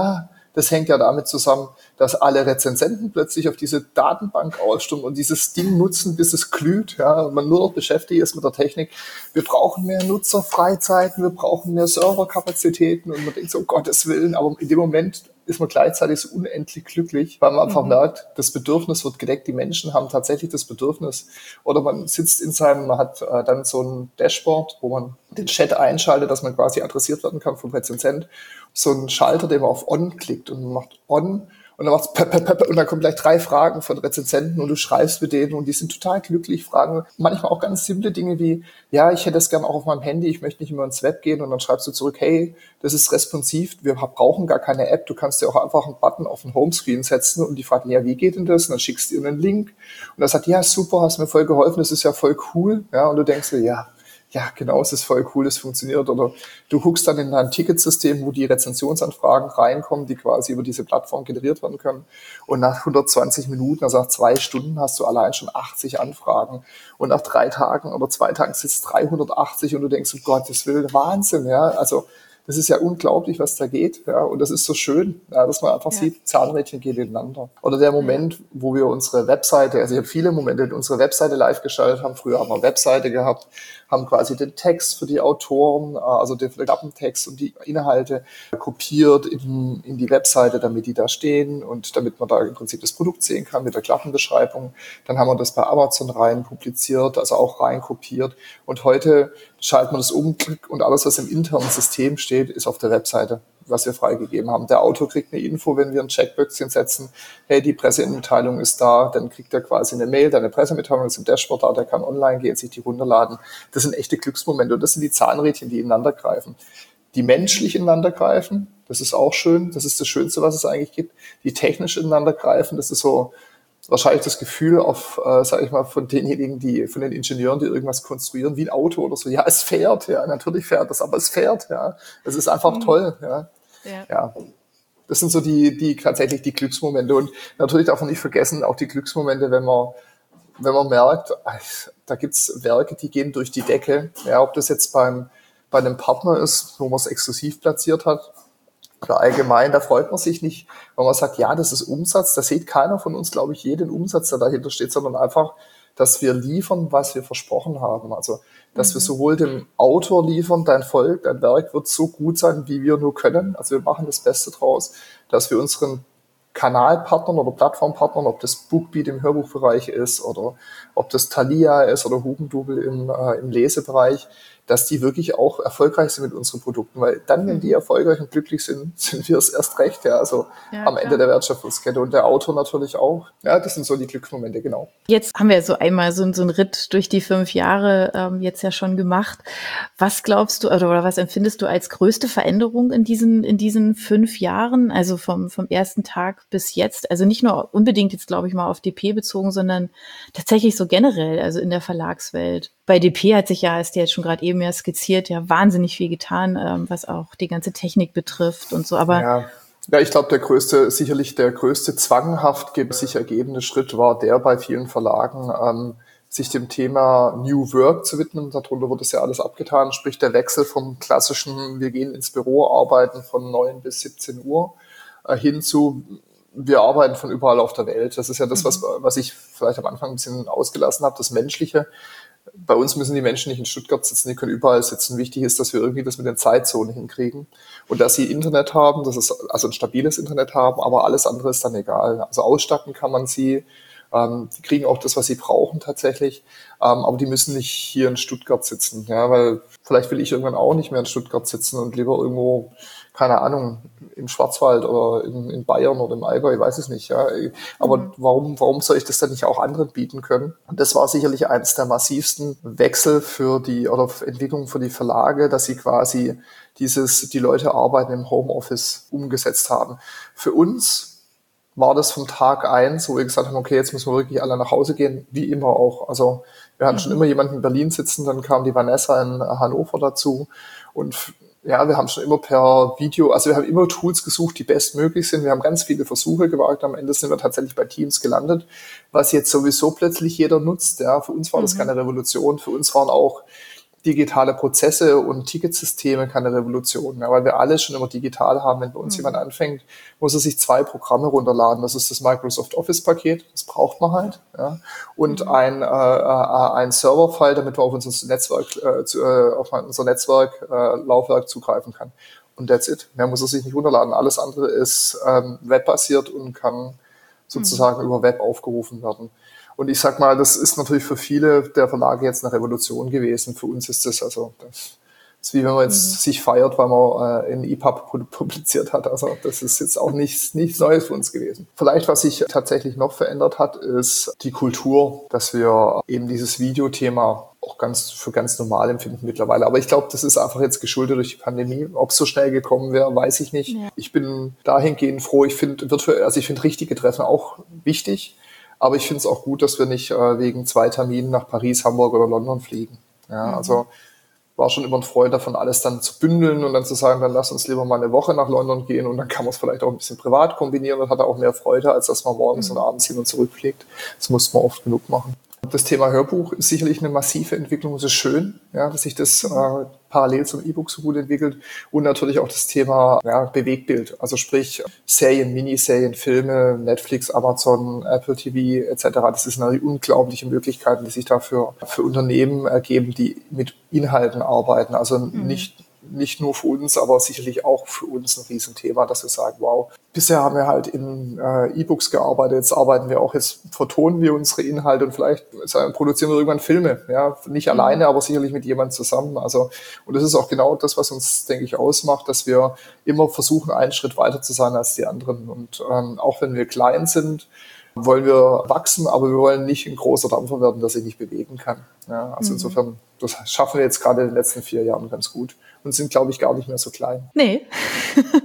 das hängt ja damit zusammen, dass alle Rezensenten plötzlich auf diese Datenbank ausstimmen und dieses Ding nutzen, bis es glüht. Ja, man nur noch beschäftigt ist mit der Technik. Wir brauchen mehr Nutzerfreizeiten, wir brauchen mehr Serverkapazitäten, und man denkt so, um Gottes Willen, aber in dem Moment ist man gleichzeitig so unendlich glücklich, weil man einfach merkt, das Bedürfnis wird gedeckt, die Menschen haben tatsächlich das Bedürfnis. Oder man sitzt man hat dann so ein Dashboard, wo man den Chat einschaltet, dass man quasi adressiert werden kann vom Rezensent. So ein Schalter, den man auf On klickt und man macht On und dann macht's und dann kommen gleich 3 Fragen von Rezensenten und du schreibst mit denen und die sind total glücklich, fragen manchmal auch ganz simple Dinge wie, ja, ich hätte das gerne auch auf meinem Handy, ich möchte nicht immer ins Web gehen, und dann schreibst du zurück, hey, das ist responsiv, wir brauchen gar keine App, du kannst dir auch einfach einen Button auf den Homescreen setzen, und die fragen, ja, wie geht denn das? Und dann schickst du ihnen einen Link und er sagt, ja, super, hast mir voll geholfen, das ist ja voll cool, ja, und du denkst dir, ja, genau, es ist voll cool, es funktioniert. Oder du guckst dann in ein Ticketsystem, wo die Rezensionsanfragen reinkommen, die quasi über diese Plattform generiert werden können. Und nach 120 Minuten, also nach 2 Stunden, hast du allein schon 80 Anfragen. Und nach 3 Tagen oder 2 Tagen sind es 380 und du denkst, um Gottes Willen, Wahnsinn, ja. Also das ist ja unglaublich, was da geht, ja, und das ist so schön, ja, dass man einfach sieht, Zahnrädchen gehen ineinander. Oder der Moment, wo wir unsere Webseite, also ich habe viele Momente, unsere Webseite live geschaltet haben. Früher haben wir Webseite gehabt, haben quasi den Text für die Autoren, also den Klappentext und die Inhalte kopiert in die Webseite, damit die da stehen und damit man da im Prinzip das Produkt sehen kann mit der Klappenbeschreibung. Dann haben wir das bei Amazon rein publiziert, also auch rein kopiert. Und heute schaltet man das um und alles, was im internen System steht, ist auf der Webseite, was wir freigegeben haben. Der Autor kriegt eine Info, wenn wir ein Checkböckchen setzen, hey, die Pressemitteilung ist da, dann kriegt er quasi eine Mail, deine Pressemitteilung ist im Dashboard da, der kann online gehen, sich die runterladen. Das sind echte Glücksmomente und das sind die Zahnrädchen, die ineinander greifen. Die menschlich ineinander greifen, das ist auch schön, das ist das Schönste, was es eigentlich gibt. Die technisch ineinander greifen, das ist so wahrscheinlich das Gefühl auf, sage ich mal, von denjenigen, von den Ingenieuren, die irgendwas konstruieren, wie ein Auto oder so. Ja, es fährt, ja, natürlich fährt es, aber es fährt, ja. Es ist einfach toll, ja. Ja. Das sind so tatsächlich die Glücksmomente. Und natürlich darf man nicht vergessen, auch die Glücksmomente, wenn man merkt, da gibt's Werke, die gehen durch die Decke. Ja, ob das jetzt bei einem Partner ist, wo man es exklusiv platziert hat, oder allgemein, da freut man sich nicht, wenn man sagt, ja, das ist Umsatz. Da sieht keiner von uns, glaube ich, jeden Umsatz, der dahinter steht, sondern einfach, dass wir liefern, was wir versprochen haben. Also, dass wir sowohl dem Autor liefern, dein Werk wird so gut sein, wie wir nur können. Also wir machen das Beste draus, dass wir unseren Kanalpartnern oder Plattformpartnern, ob das Bookbeat im Hörbuchbereich ist oder ob das Thalia ist oder Hugendubel im Lesebereich, dass die wirklich auch erfolgreich sind mit unseren Produkten, weil dann, wenn die erfolgreich und glücklich sind, sind wir es erst recht, ja, also am Ende der Wertschöpfungskette und der Autor natürlich auch. Ja, das sind so die Glücksmomente, genau. Jetzt haben wir so einmal so einen Ritt durch die 5 Jahre jetzt ja schon gemacht. Was glaubst du oder was empfindest du als größte Veränderung in diesen 5 Jahren, also vom ersten Tag bis jetzt? Also nicht nur unbedingt jetzt, glaube ich, mal auf DP bezogen, sondern tatsächlich so generell, also in der Verlagswelt. Bei DP hat sich ja, ist ja jetzt schon gerade eben ja skizziert, ja wahnsinnig viel getan, was auch die ganze Technik betrifft und so. Aber ja, ich glaube, sicherlich der größte zwanghaft sich ergebende Schritt war der bei vielen Verlagen, sich dem Thema New Work zu widmen. Darunter wird es ja alles abgetan, sprich der Wechsel vom klassischen, wir gehen ins Büro, arbeiten von 9 bis 17 Uhr, hin zu, wir arbeiten von überall auf der Welt. Das ist ja das, was ich vielleicht am Anfang ein bisschen ausgelassen habe, das Menschliche. Bei uns müssen die Menschen nicht in Stuttgart sitzen, die können überall sitzen. Wichtig ist, dass wir irgendwie das mit den Zeitzonen hinkriegen und dass sie Internet haben, also ein stabiles Internet haben, aber alles andere ist dann egal. Also ausstatten kann man sie, die kriegen auch das, was sie brauchen tatsächlich, aber die müssen nicht hier in Stuttgart sitzen, ja, weil vielleicht will ich irgendwann auch nicht mehr in Stuttgart sitzen und lieber irgendwo, keine Ahnung, im Schwarzwald oder in Bayern oder im Allgäu, ich weiß es nicht, ja. Aber warum soll ich das dann nicht auch anderen bieten können? Und das war sicherlich eines der massivsten Wechsel oder Entwicklungen für die Verlage, dass sie quasi die Leute arbeiten im Homeoffice umgesetzt haben. Für uns war das vom Tag 1, wo wir gesagt haben, okay, jetzt müssen wir wirklich alle nach Hause gehen, wie immer auch. Also wir hatten schon immer jemanden in Berlin sitzen, dann kam die Vanessa in Hannover dazu und ja, wir haben schon immer per Video, also wir haben immer Tools gesucht, die bestmöglich sind. Wir haben ganz viele Versuche gewagt. Am Ende sind wir tatsächlich bei Teams gelandet, was jetzt sowieso plötzlich jeder nutzt. Ja, für uns war das keine Revolution. Für uns waren auch digitale Prozesse und Ticketsysteme keine Revolution, ja, weil wir alles schon immer digital haben. Wenn bei uns jemand anfängt, muss er sich 2 Programme runterladen. Das ist das Microsoft Office-Paket, das braucht man halt, ja, und ein Server-File, damit man auf unser Netzwerk zugreifen kann. Und that's it. Mehr muss er sich nicht runterladen. Alles andere ist webbasiert und kann sozusagen über Web aufgerufen werden. Und ich sag mal, das ist natürlich für viele der Verlage jetzt eine Revolution gewesen. Für uns ist das ist wie wenn man jetzt sich feiert, weil man in EPUB publiziert hat. Also das ist jetzt auch nichts Neues für uns gewesen. Vielleicht, was sich tatsächlich noch verändert hat, ist die Kultur, dass wir eben dieses Videothema auch für ganz normal empfinden mittlerweile. Aber ich glaube, das ist einfach jetzt geschuldet durch die Pandemie. Ob es so schnell gekommen wäre, weiß ich nicht. Ja. Ich bin dahingehend froh. Ich finde richtige Treffen auch wichtig. Aber ich finde es auch gut, dass wir nicht wegen 2 Terminen nach Paris, Hamburg oder London fliegen. Ja, also war schon immer ein Freund davon, alles dann zu bündeln und dann zu sagen, dann lass uns lieber mal eine Woche nach London gehen und dann kann man es vielleicht auch ein bisschen privat kombinieren und hat auch mehr Freude, als dass man morgens und abends hin und zurück fliegt. Das muss man oft genug machen. Das Thema Hörbuch ist sicherlich eine massive Entwicklung. Es ist schön, ja, dass sich das parallel zum E-Book so gut entwickelt. Und natürlich auch das Thema Bewegtbild. Also sprich Serien, Miniserien, Filme, Netflix, Amazon, Apple TV etc. Das ist eine unglaubliche Möglichkeiten, die sich da für Unternehmen ergeben, die mit Inhalten arbeiten. Also nicht nur für uns, aber sicherlich auch für uns ein Riesenthema, dass wir sagen, wow, bisher haben wir halt in E-Books gearbeitet, jetzt vertonen wir unsere Inhalte und vielleicht produzieren wir irgendwann Filme, ja, nicht alleine, aber sicherlich mit jemandem zusammen. Also, und das ist auch genau das, was uns, denke ich, ausmacht, dass wir immer versuchen, einen Schritt weiter zu sein als die anderen. Und auch wenn wir klein sind, wollen wir wachsen, aber wir wollen nicht ein großer Dampfer werden, der sich nicht bewegen kann. Ja, also insofern, das schaffen wir jetzt gerade in den letzten 4 Jahren ganz gut und sind, glaube ich, gar nicht mehr so klein. Nee.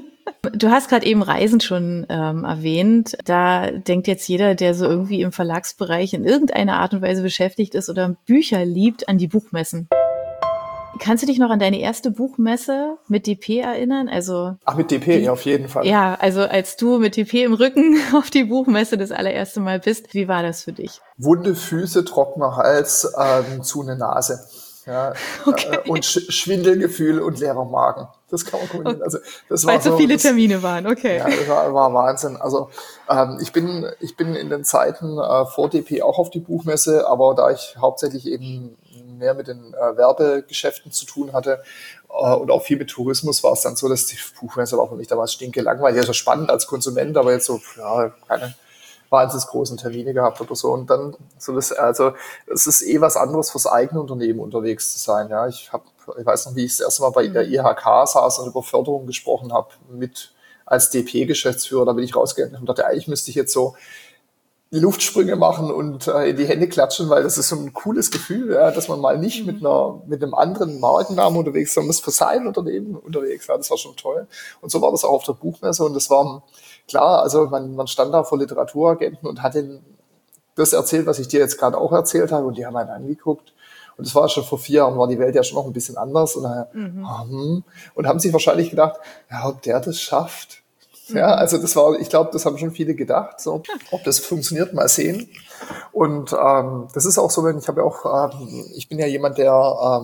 Du hast gerade eben Reisen schon erwähnt. Da denkt jetzt jeder, der so irgendwie im Verlagsbereich in irgendeiner Art und Weise beschäftigt ist oder Bücher liebt, an die Buchmessen. Kannst du dich noch an deine erste Buchmesse mit DP erinnern? Also mit DP, ja, auf jeden Fall. Ja, also als du mit DP im Rücken auf die Buchmesse das allererste Mal bist, wie war das für dich? Wunde Füße, trockener Hals, zu eine Nase. Ja, okay. Und Schwindelgefühl und leerer Magen. Das kann man kombinieren. Okay. Also, das weil war so viele Termine waren, okay. Ja, das war Wahnsinn. Also ich bin in den Zeiten vor DP auch auf die Buchmesse, aber da ich hauptsächlich eben mehr mit den Werbegeschäften zu tun hatte und auch viel mit Tourismus, war es dann so, dass die Buchmesse war für mich damals stinkelangweilig. Also spannend als Konsument, aber jetzt so, ja, keine wahnsinnig großen Termine gehabt oder so. Und dann so es ist was anderes fürs eigene Unternehmen unterwegs zu sein. Ja, ich weiß noch, wie ich das erste Mal bei der IHK saß und über Förderung gesprochen habe als DP-Geschäftsführer. Da bin ich rausgegangen und dachte, eigentlich müsste ich jetzt so Luftsprünge machen und in die Hände klatschen, weil das ist so ein cooles Gefühl, ja, dass man mal nicht mit einem anderen Markennamen unterwegs ist, sondern für sein Unternehmen unterwegs. Ja, das war schon toll. Und so war das auch auf der Buchmesse und das war klar, also man stand da vor Literaturagenten und hat denen das erzählt, was ich dir jetzt gerade auch erzählt habe und die haben einen angeguckt. Und das war schon vor 4 Jahren, war die Welt ja schon noch ein bisschen anders und haben sich wahrscheinlich gedacht, ja, ob der das schafft. Ja, also ich glaube, das haben schon viele gedacht, so, ob das funktioniert, mal sehen. Und das ist auch so, ich bin ja jemand, der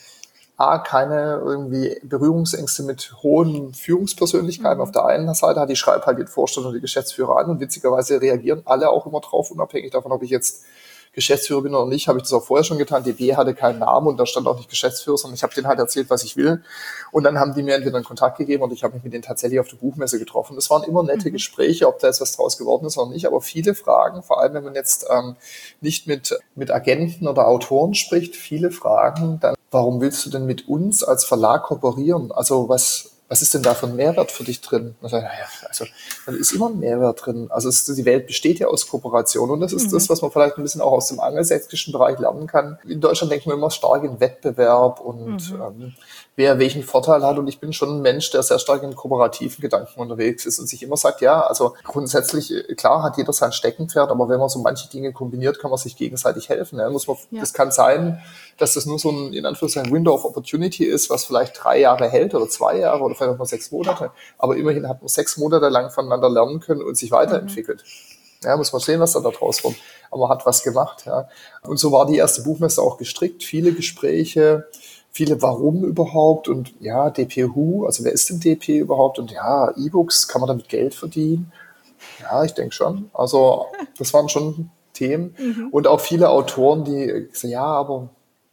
keine irgendwie Berührungsängste mit hohen Führungspersönlichkeiten auf der einen Seite hat. Ich schreibe halt den Vorstand und die Geschäftsführer an und witzigerweise reagieren alle auch immer drauf, unabhängig davon, ob ich jetzt Geschäftsführer bin oder nicht, habe ich das auch vorher schon getan. DB hatte keinen Namen und da stand auch nicht Geschäftsführer, sondern ich habe denen halt erzählt, was ich will. Und dann haben die mir entweder einen Kontakt gegeben und ich habe mich mit denen tatsächlich auf der Buchmesse getroffen. Das waren immer nette Gespräche, ob da jetzt was draus geworden ist oder nicht, aber viele Fragen, vor allem wenn man jetzt nicht mit Agenten oder Autoren spricht, viele Fragen dann, warum willst du denn mit uns als Verlag kooperieren? Also was ist denn da für ein Mehrwert für dich drin? Also da ist immer ein Mehrwert drin. Also die Welt besteht ja aus Kooperation und das ist das, was man vielleicht ein bisschen auch aus dem angelsächsischen Bereich lernen kann. In Deutschland denkt man immer stark in Wettbewerb und wer welchen Vorteil hat. Und ich bin schon ein Mensch, der sehr stark in kooperativen Gedanken unterwegs ist und sich immer sagt, ja, also grundsätzlich, klar hat jeder sein Steckenpferd, aber wenn man so manche Dinge kombiniert, kann man sich gegenseitig helfen. Ja. Das kann sein, dass das nur so ein, in Anführungszeichen, Window of Opportunity ist, was vielleicht 3 Jahre hält oder 2 Jahre oder vielleicht auch mal 6 Monate. Aber immerhin hat man 6 Monate lang voneinander lernen können und sich weiterentwickelt. Ja, muss man sehen, was da draus kommt. Aber man hat was gemacht. Ja. Und so war die erste Buchmesse auch gestrickt. Viele Gespräche, viele Warum überhaupt und ja, DP-Who, also wer ist denn DP überhaupt? Und ja, E-Books, kann man damit Geld verdienen? Ja, ich denke schon. Also das waren schon Themen. Und auch viele Autoren, die gesagt, ja, aber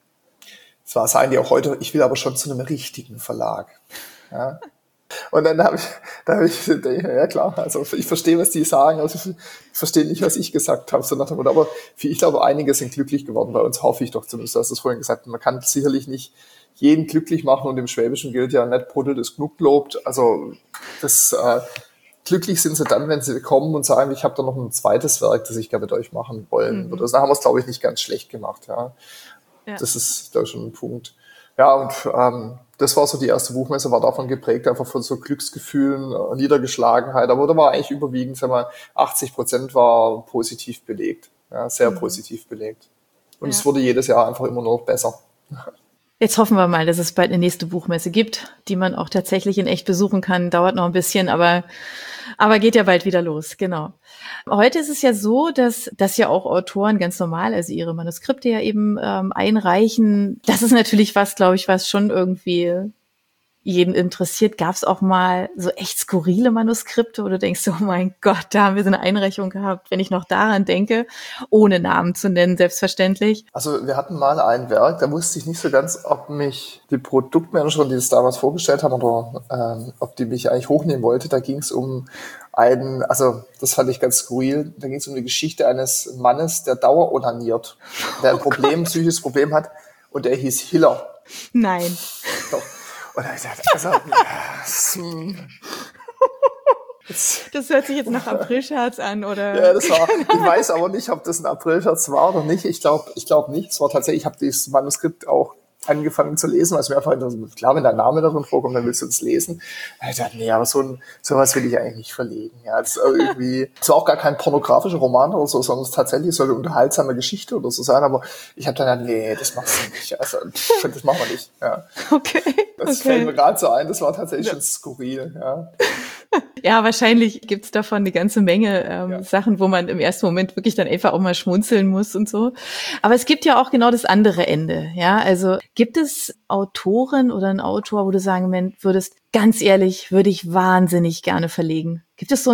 zwar sagen die auch heute, ich will aber schon zu einem richtigen Verlag. Ja. Und dann habe ich ja klar, also ich verstehe, was die sagen, also ich verstehe nicht, was ich gesagt habe, so nach dem Motto, aber ich glaube, einige sind glücklich geworden, bei uns hoffe ich doch zumindest, du hast es vorhin gesagt, man kann sicherlich nicht jeden glücklich machen und im Schwäbischen gilt ja, nicht bruddelt ist genug gelobt, also das glücklich sind sie dann, wenn sie kommen und sagen, ich habe da noch ein zweites Werk, das ich gerne mit euch machen wollen würde. Also da haben wir es, glaube ich, nicht ganz schlecht gemacht, ja. Das ist da schon ein Punkt. Ja, und das war so die erste Buchmesse, war davon geprägt, einfach von so Glücksgefühlen, Niedergeschlagenheit. Aber da war eigentlich überwiegend, 80% war positiv belegt. Ja, sehr positiv belegt. Und es wurde jedes Jahr einfach immer noch besser. Jetzt hoffen wir mal, dass es bald eine nächste Buchmesse gibt, die man auch tatsächlich in echt besuchen kann. Dauert noch ein bisschen, aber geht ja bald wieder los, genau. Heute ist es ja so, dass ja auch Autoren ganz normal, also ihre Manuskripte ja eben einreichen. Das ist natürlich was, glaube ich, was schon irgendwie jeden interessiert. Gab es auch mal so echt skurrile Manuskripte, wo du denkst, oh mein Gott, da haben wir so eine Einreichung gehabt, wenn ich noch daran denke, ohne Namen zu nennen, selbstverständlich. Also wir hatten mal ein Werk, da wusste ich nicht so ganz, ob mich die Produktmanagerin, die das damals vorgestellt haben, oder ob die mich eigentlich hochnehmen wollte. Da ging es um also das fand ich ganz skurril, da ging es um die Geschichte eines Mannes, der daueronaniert, der ein psychisches Problem hat und der hieß Hiller. Nein. Doch. Und da gesagt, das hört sich jetzt nach Aprilscherz an, oder? Ja, ich weiß aber nicht, ob das ein Aprilscherz war oder nicht. Ich glaube nicht. Es war tatsächlich, ich habe dieses Manuskript auch angefangen zu lesen, was mir einfach interessiert. Klar, wenn dein Name darin vorkommt, dann willst du das lesen. Ich dachte, nee, aber sowas will ich eigentlich nicht verlegen. Ja, das ist irgendwie, es war auch gar kein pornografischer Roman oder so, sondern es tatsächlich soll eine unterhaltsame Geschichte oder so sein, aber ich habe dann gedacht, nee, das machst du nicht. Also, das machen wir nicht. Ja. Okay. Das fällt mir gerade so ein, das war tatsächlich schon skurril, ja. Ja, wahrscheinlich gibt's davon eine ganze Menge Sachen, wo man im ersten Moment wirklich dann einfach auch mal schmunzeln muss und so. Aber es gibt ja auch genau das andere Ende. Ja, also gibt es Autoren oder einen Autor, wo du sagen würdest, ganz ehrlich, würde ich wahnsinnig gerne verlegen? Gibt es so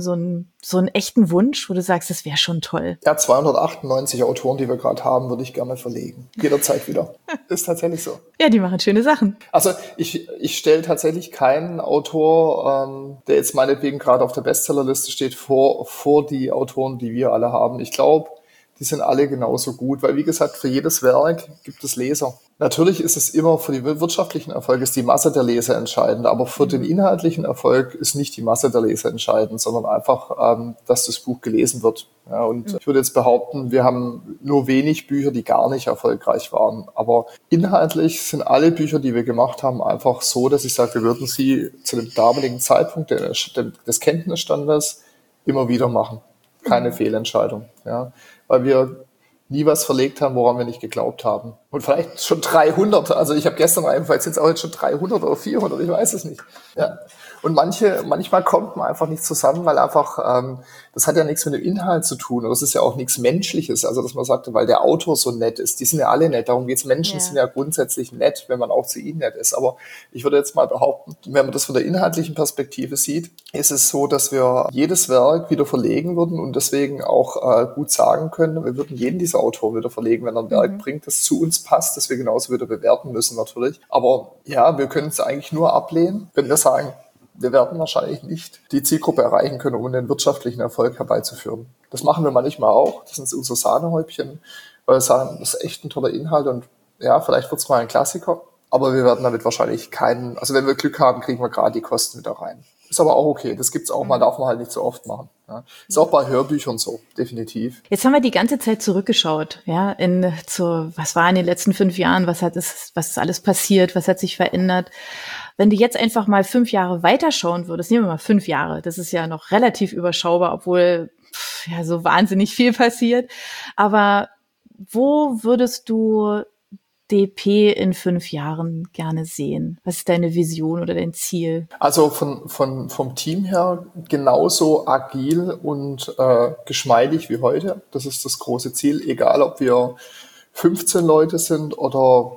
einen echten Wunsch, wo du sagst, das wäre schon toll? Ja, 298 Autoren, die wir gerade haben, würde ich gerne verlegen. Jederzeit wieder. Ist tatsächlich so. Ja, die machen schöne Sachen. Also ich stelle tatsächlich keinen Autor, der jetzt meinetwegen gerade auf der Bestsellerliste steht, vor die Autoren, die wir alle haben. Ich glaube, die sind alle genauso gut, weil wie gesagt, für jedes Werk gibt es Leser. Natürlich ist es immer für die wirtschaftlichen Erfolge ist die Masse der Leser entscheidend, aber für den inhaltlichen Erfolg ist nicht die Masse der Leser entscheidend, sondern einfach, dass das Buch gelesen wird. Ja, und ich würde jetzt behaupten, wir haben nur wenig Bücher, die gar nicht erfolgreich waren. Aber inhaltlich sind alle Bücher, die wir gemacht haben, einfach so, dass ich sage, wir würden sie zu dem damaligen Zeitpunkt des Kenntnisstandes immer wieder machen. Keine Fehlentscheidung. Ja, weil wir nie was verlegt haben, woran wir nicht geglaubt haben. Und vielleicht schon 300. Also ich habe gestern vielleicht sind es auch jetzt schon 300 oder 400, ich weiß es nicht. Ja. Und manchmal kommt man einfach nicht zusammen, weil einfach, das hat ja nichts mit dem Inhalt zu tun. Das ist ja auch nichts Menschliches. Also dass man sagt, weil der Autor so nett ist. Die sind ja alle nett. Darum geht's. Menschen sind ja grundsätzlich nett, wenn man auch zu ihnen nett ist. Aber ich würde jetzt mal behaupten, wenn man das von der inhaltlichen Perspektive sieht, ist es so, dass wir jedes Werk wieder verlegen würden und deswegen auch gut sagen können, wir würden jeden dieser Autoren wieder verlegen, wenn er ein Werk bringt, das zu uns passt, das wir genauso wieder bewerten müssen natürlich. Aber ja, wir können es eigentlich nur ablehnen, wenn wir sagen, wir werden wahrscheinlich nicht die Zielgruppe erreichen können, um den wirtschaftlichen Erfolg herbeizuführen. Das machen wir manchmal auch. Das sind unsere Sahnehäubchen, weil wir sagen, das ist echt ein toller Inhalt und ja, vielleicht wird es mal ein Klassiker. Aber wir werden damit wahrscheinlich also wenn wir Glück haben, kriegen wir gerade die Kosten wieder rein. Ist aber auch okay. Das gibt's auch mal, darf man halt nicht so oft machen. Ja. Ist auch bei Hörbüchern so, definitiv. Jetzt haben wir die ganze Zeit zurückgeschaut, ja, was war in den letzten 5 Jahren, was ist alles passiert, was hat sich verändert? Wenn du jetzt einfach mal 5 Jahre weiterschauen würdest, nehmen wir mal 5 Jahre, das ist ja noch relativ überschaubar, obwohl so wahnsinnig viel passiert. Aber wo würdest du DP in 5 Jahren gerne sehen? Was ist deine Vision oder dein Ziel? Also vom Team her genauso agil und geschmeidig wie heute. Das ist das große Ziel, egal ob wir 15 Leute sind oder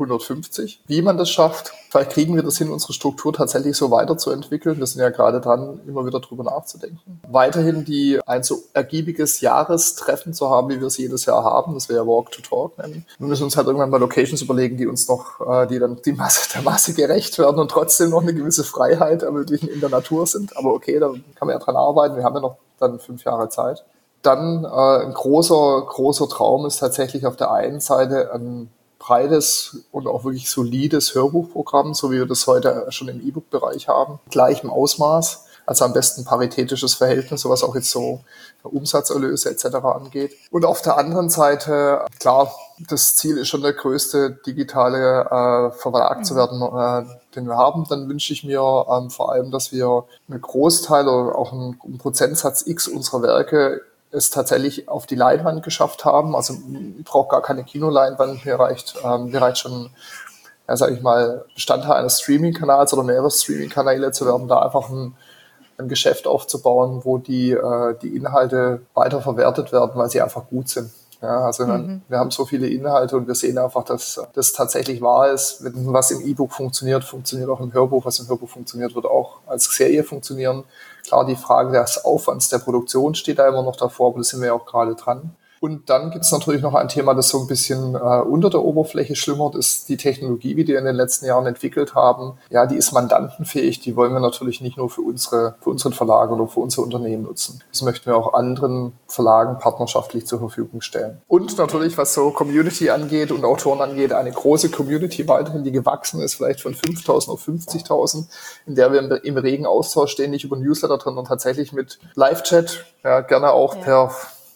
150. Wie man das schafft, vielleicht kriegen wir das hin, unsere Struktur tatsächlich so weiterzuentwickeln. Wir sind ja gerade dran, immer wieder drüber nachzudenken. Weiterhin ein so ergiebiges Jahrestreffen zu haben, wie wir es jedes Jahr haben, das wir ja Walk to Talk nennen. Wir müssen uns halt irgendwann mal Locations überlegen, die uns noch, die dann der Masse gerecht werden und trotzdem noch eine gewisse Freiheit ermöglichen in der Natur sind. Aber okay, da kann man ja dran arbeiten. Wir haben ja noch dann 5 Jahre Zeit. Dann ein großer Traum ist tatsächlich auf der einen Seite ein breites und auch wirklich solides Hörbuchprogramm, so wie wir das heute schon im E-Book-Bereich haben, gleichem Ausmaß, also am besten paritätisches Verhältnis, so was auch jetzt so Umsatzerlöse etc. angeht. Und auf der anderen Seite, klar, das Ziel ist schon der größte digitale Verlag zu werden, den wir haben. Dann wünsche ich mir vor allem, dass wir einen Großteil oder auch einen Prozentsatz X unserer Werke es tatsächlich auf die Leinwand geschafft haben. Also ich brauche gar keine Kinoleinwand, mir reicht schon, ja, sag ich mal, Bestandteil eines Streaming-Kanals oder mehrere Streaming-Kanäle zu werden, da einfach ein Geschäft aufzubauen, wo die Inhalte weiter verwertet werden, weil sie einfach gut sind. Ja, also wir haben so viele Inhalte und wir sehen einfach, dass das tatsächlich wahr ist. Wenn was im E-Book funktioniert, funktioniert auch im Hörbuch. Was im Hörbuch funktioniert, wird auch als Serie funktionieren. Klar, die Frage des Aufwands der Produktion steht da immer noch davor, aber da sind wir ja auch gerade dran. Und dann gibt es natürlich noch ein Thema, das so ein bisschen unter der Oberfläche schlummert, ist die Technologie, die wir in den letzten Jahren entwickelt haben. Ja, die ist mandantenfähig, die wollen wir natürlich nicht nur für unseren Verlag oder für unser Unternehmen nutzen. Das möchten wir auch anderen Verlagen partnerschaftlich zur Verfügung stellen. Und natürlich, was so Community angeht und Autoren angeht, eine große Community weiterhin, die gewachsen ist, vielleicht von 5.000 auf 50.000, in der wir im regen Austausch stehen, nicht über Newsletter drin, sondern tatsächlich mit Live-Chat, ja, gerne auch per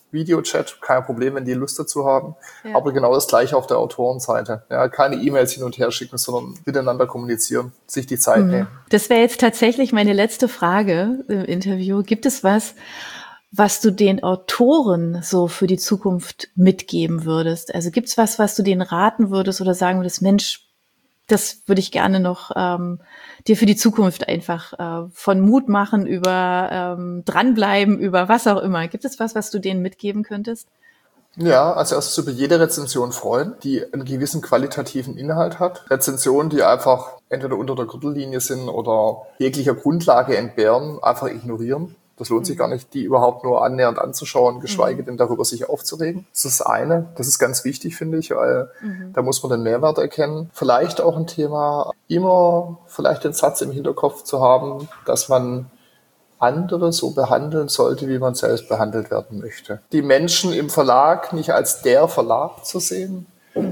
Videochat, kein Problem, wenn die Lust dazu haben. Ja. Aber genau das Gleiche auf der Autorenseite. Ja, keine E-Mails hin und her schicken, sondern miteinander kommunizieren, sich die Zeit nehmen. Das wäre jetzt tatsächlich meine letzte Frage im Interview. Gibt es was du den Autoren so für die Zukunft mitgeben würdest? Also gibt es was du denen raten würdest oder sagen würdest, Mensch, das würde ich gerne noch dir für die Zukunft einfach von Mut machen, über dranbleiben, über was auch immer. Gibt es was du denen mitgeben könntest? Ja, als erstes über jede Rezension freuen, die einen gewissen qualitativen Inhalt hat. Rezensionen, die einfach entweder unter der Gürtellinie sind oder jeglicher Grundlage entbehren, einfach ignorieren. Das lohnt sich gar nicht, die überhaupt nur annähernd anzuschauen, geschweige denn darüber sich aufzuregen. Das ist das eine. Das ist ganz wichtig, finde ich, weil da muss man den Mehrwert erkennen. Vielleicht auch ein Thema, immer vielleicht den Satz im Hinterkopf zu haben, dass man andere so behandeln sollte, wie man selbst behandelt werden möchte. Die Menschen im Verlag nicht als der Verlag zu sehen,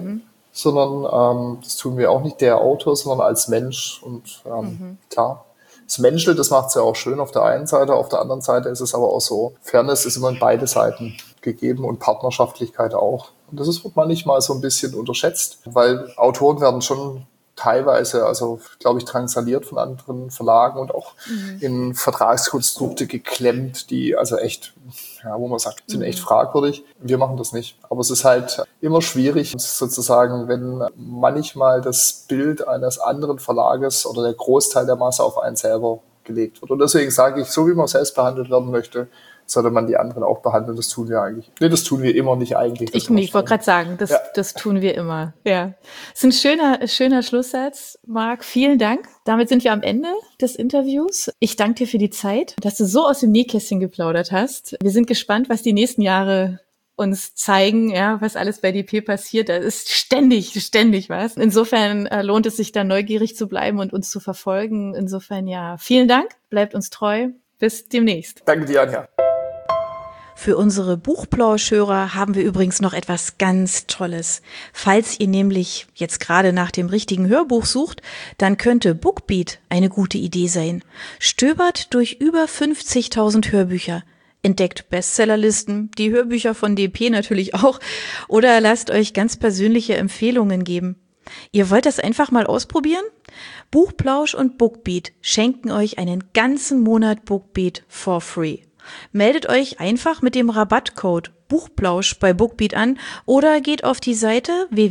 sondern das tun wir auch nicht der Autor, sondern als Mensch. Und klar, das Menschel, das macht es ja auch schön auf der einen Seite, auf der anderen Seite ist es aber auch so, Fairness ist immer in beide Seiten gegeben und Partnerschaftlichkeit auch. Und das wird manchmal so ein bisschen unterschätzt, weil Autoren werden schon teilweise, also glaube ich, drangsaliert von anderen Verlagen und auch in Vertragskonstrukte geklemmt, die also echt, ja, wo man sagt, sind echt fragwürdig. Wir machen das nicht. Aber es ist halt immer schwierig, sozusagen, wenn manchmal das Bild eines anderen Verlages oder der Großteil der Masse auf einen selber gelegt wird. Und deswegen sage ich, so wie man selbst behandelt werden möchte, sollte man die anderen auch behandeln. Das tun wir eigentlich. Nee, das tun wir immer nicht eigentlich. Ich wollte gerade sagen, das tun wir immer. Ja, das ist ein schöner Schlusssatz, Marc. Vielen Dank. Damit sind wir am Ende des Interviews. Ich danke dir für die Zeit, dass du so aus dem Nähkästchen geplaudert hast. Wir sind gespannt, was die nächsten Jahre uns zeigen, ja, was alles bei DP passiert. Da ist ständig was. Insofern lohnt es sich da neugierig zu bleiben und uns zu verfolgen. Insofern ja, vielen Dank. Bleibt uns treu. Bis demnächst. Danke dir, Anja. Für unsere Buchplauschhörer haben wir übrigens noch etwas ganz Tolles. Falls ihr nämlich jetzt gerade nach dem richtigen Hörbuch sucht, dann könnte Bookbeat eine gute Idee sein. Stöbert durch über 50.000 Hörbücher. Entdeckt Bestsellerlisten, die Hörbücher von DP natürlich auch, oder lasst euch ganz persönliche Empfehlungen geben. Ihr wollt das einfach mal ausprobieren? Buchplausch und Bookbeat schenken euch einen ganzen Monat Bookbeat for free. Meldet euch einfach mit dem Rabattcode Buchplausch bei Bookbeat an oder geht auf die Seite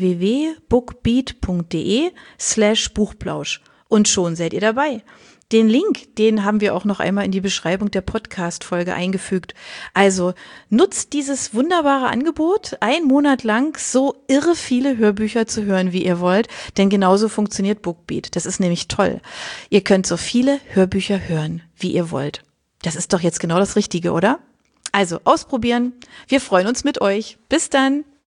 www.bookbeat.de/Buchplausch und schon seid ihr dabei. Den Link, den haben wir auch noch einmal in die Beschreibung der Podcast-Folge eingefügt. Also nutzt dieses wunderbare Angebot, einen Monat lang so irre viele Hörbücher zu hören, wie ihr wollt, denn genauso funktioniert Bookbeat. Das ist nämlich toll. Ihr könnt so viele Hörbücher hören, wie ihr wollt. Das ist doch jetzt genau das Richtige, oder? Also ausprobieren. Wir freuen uns mit euch. Bis dann.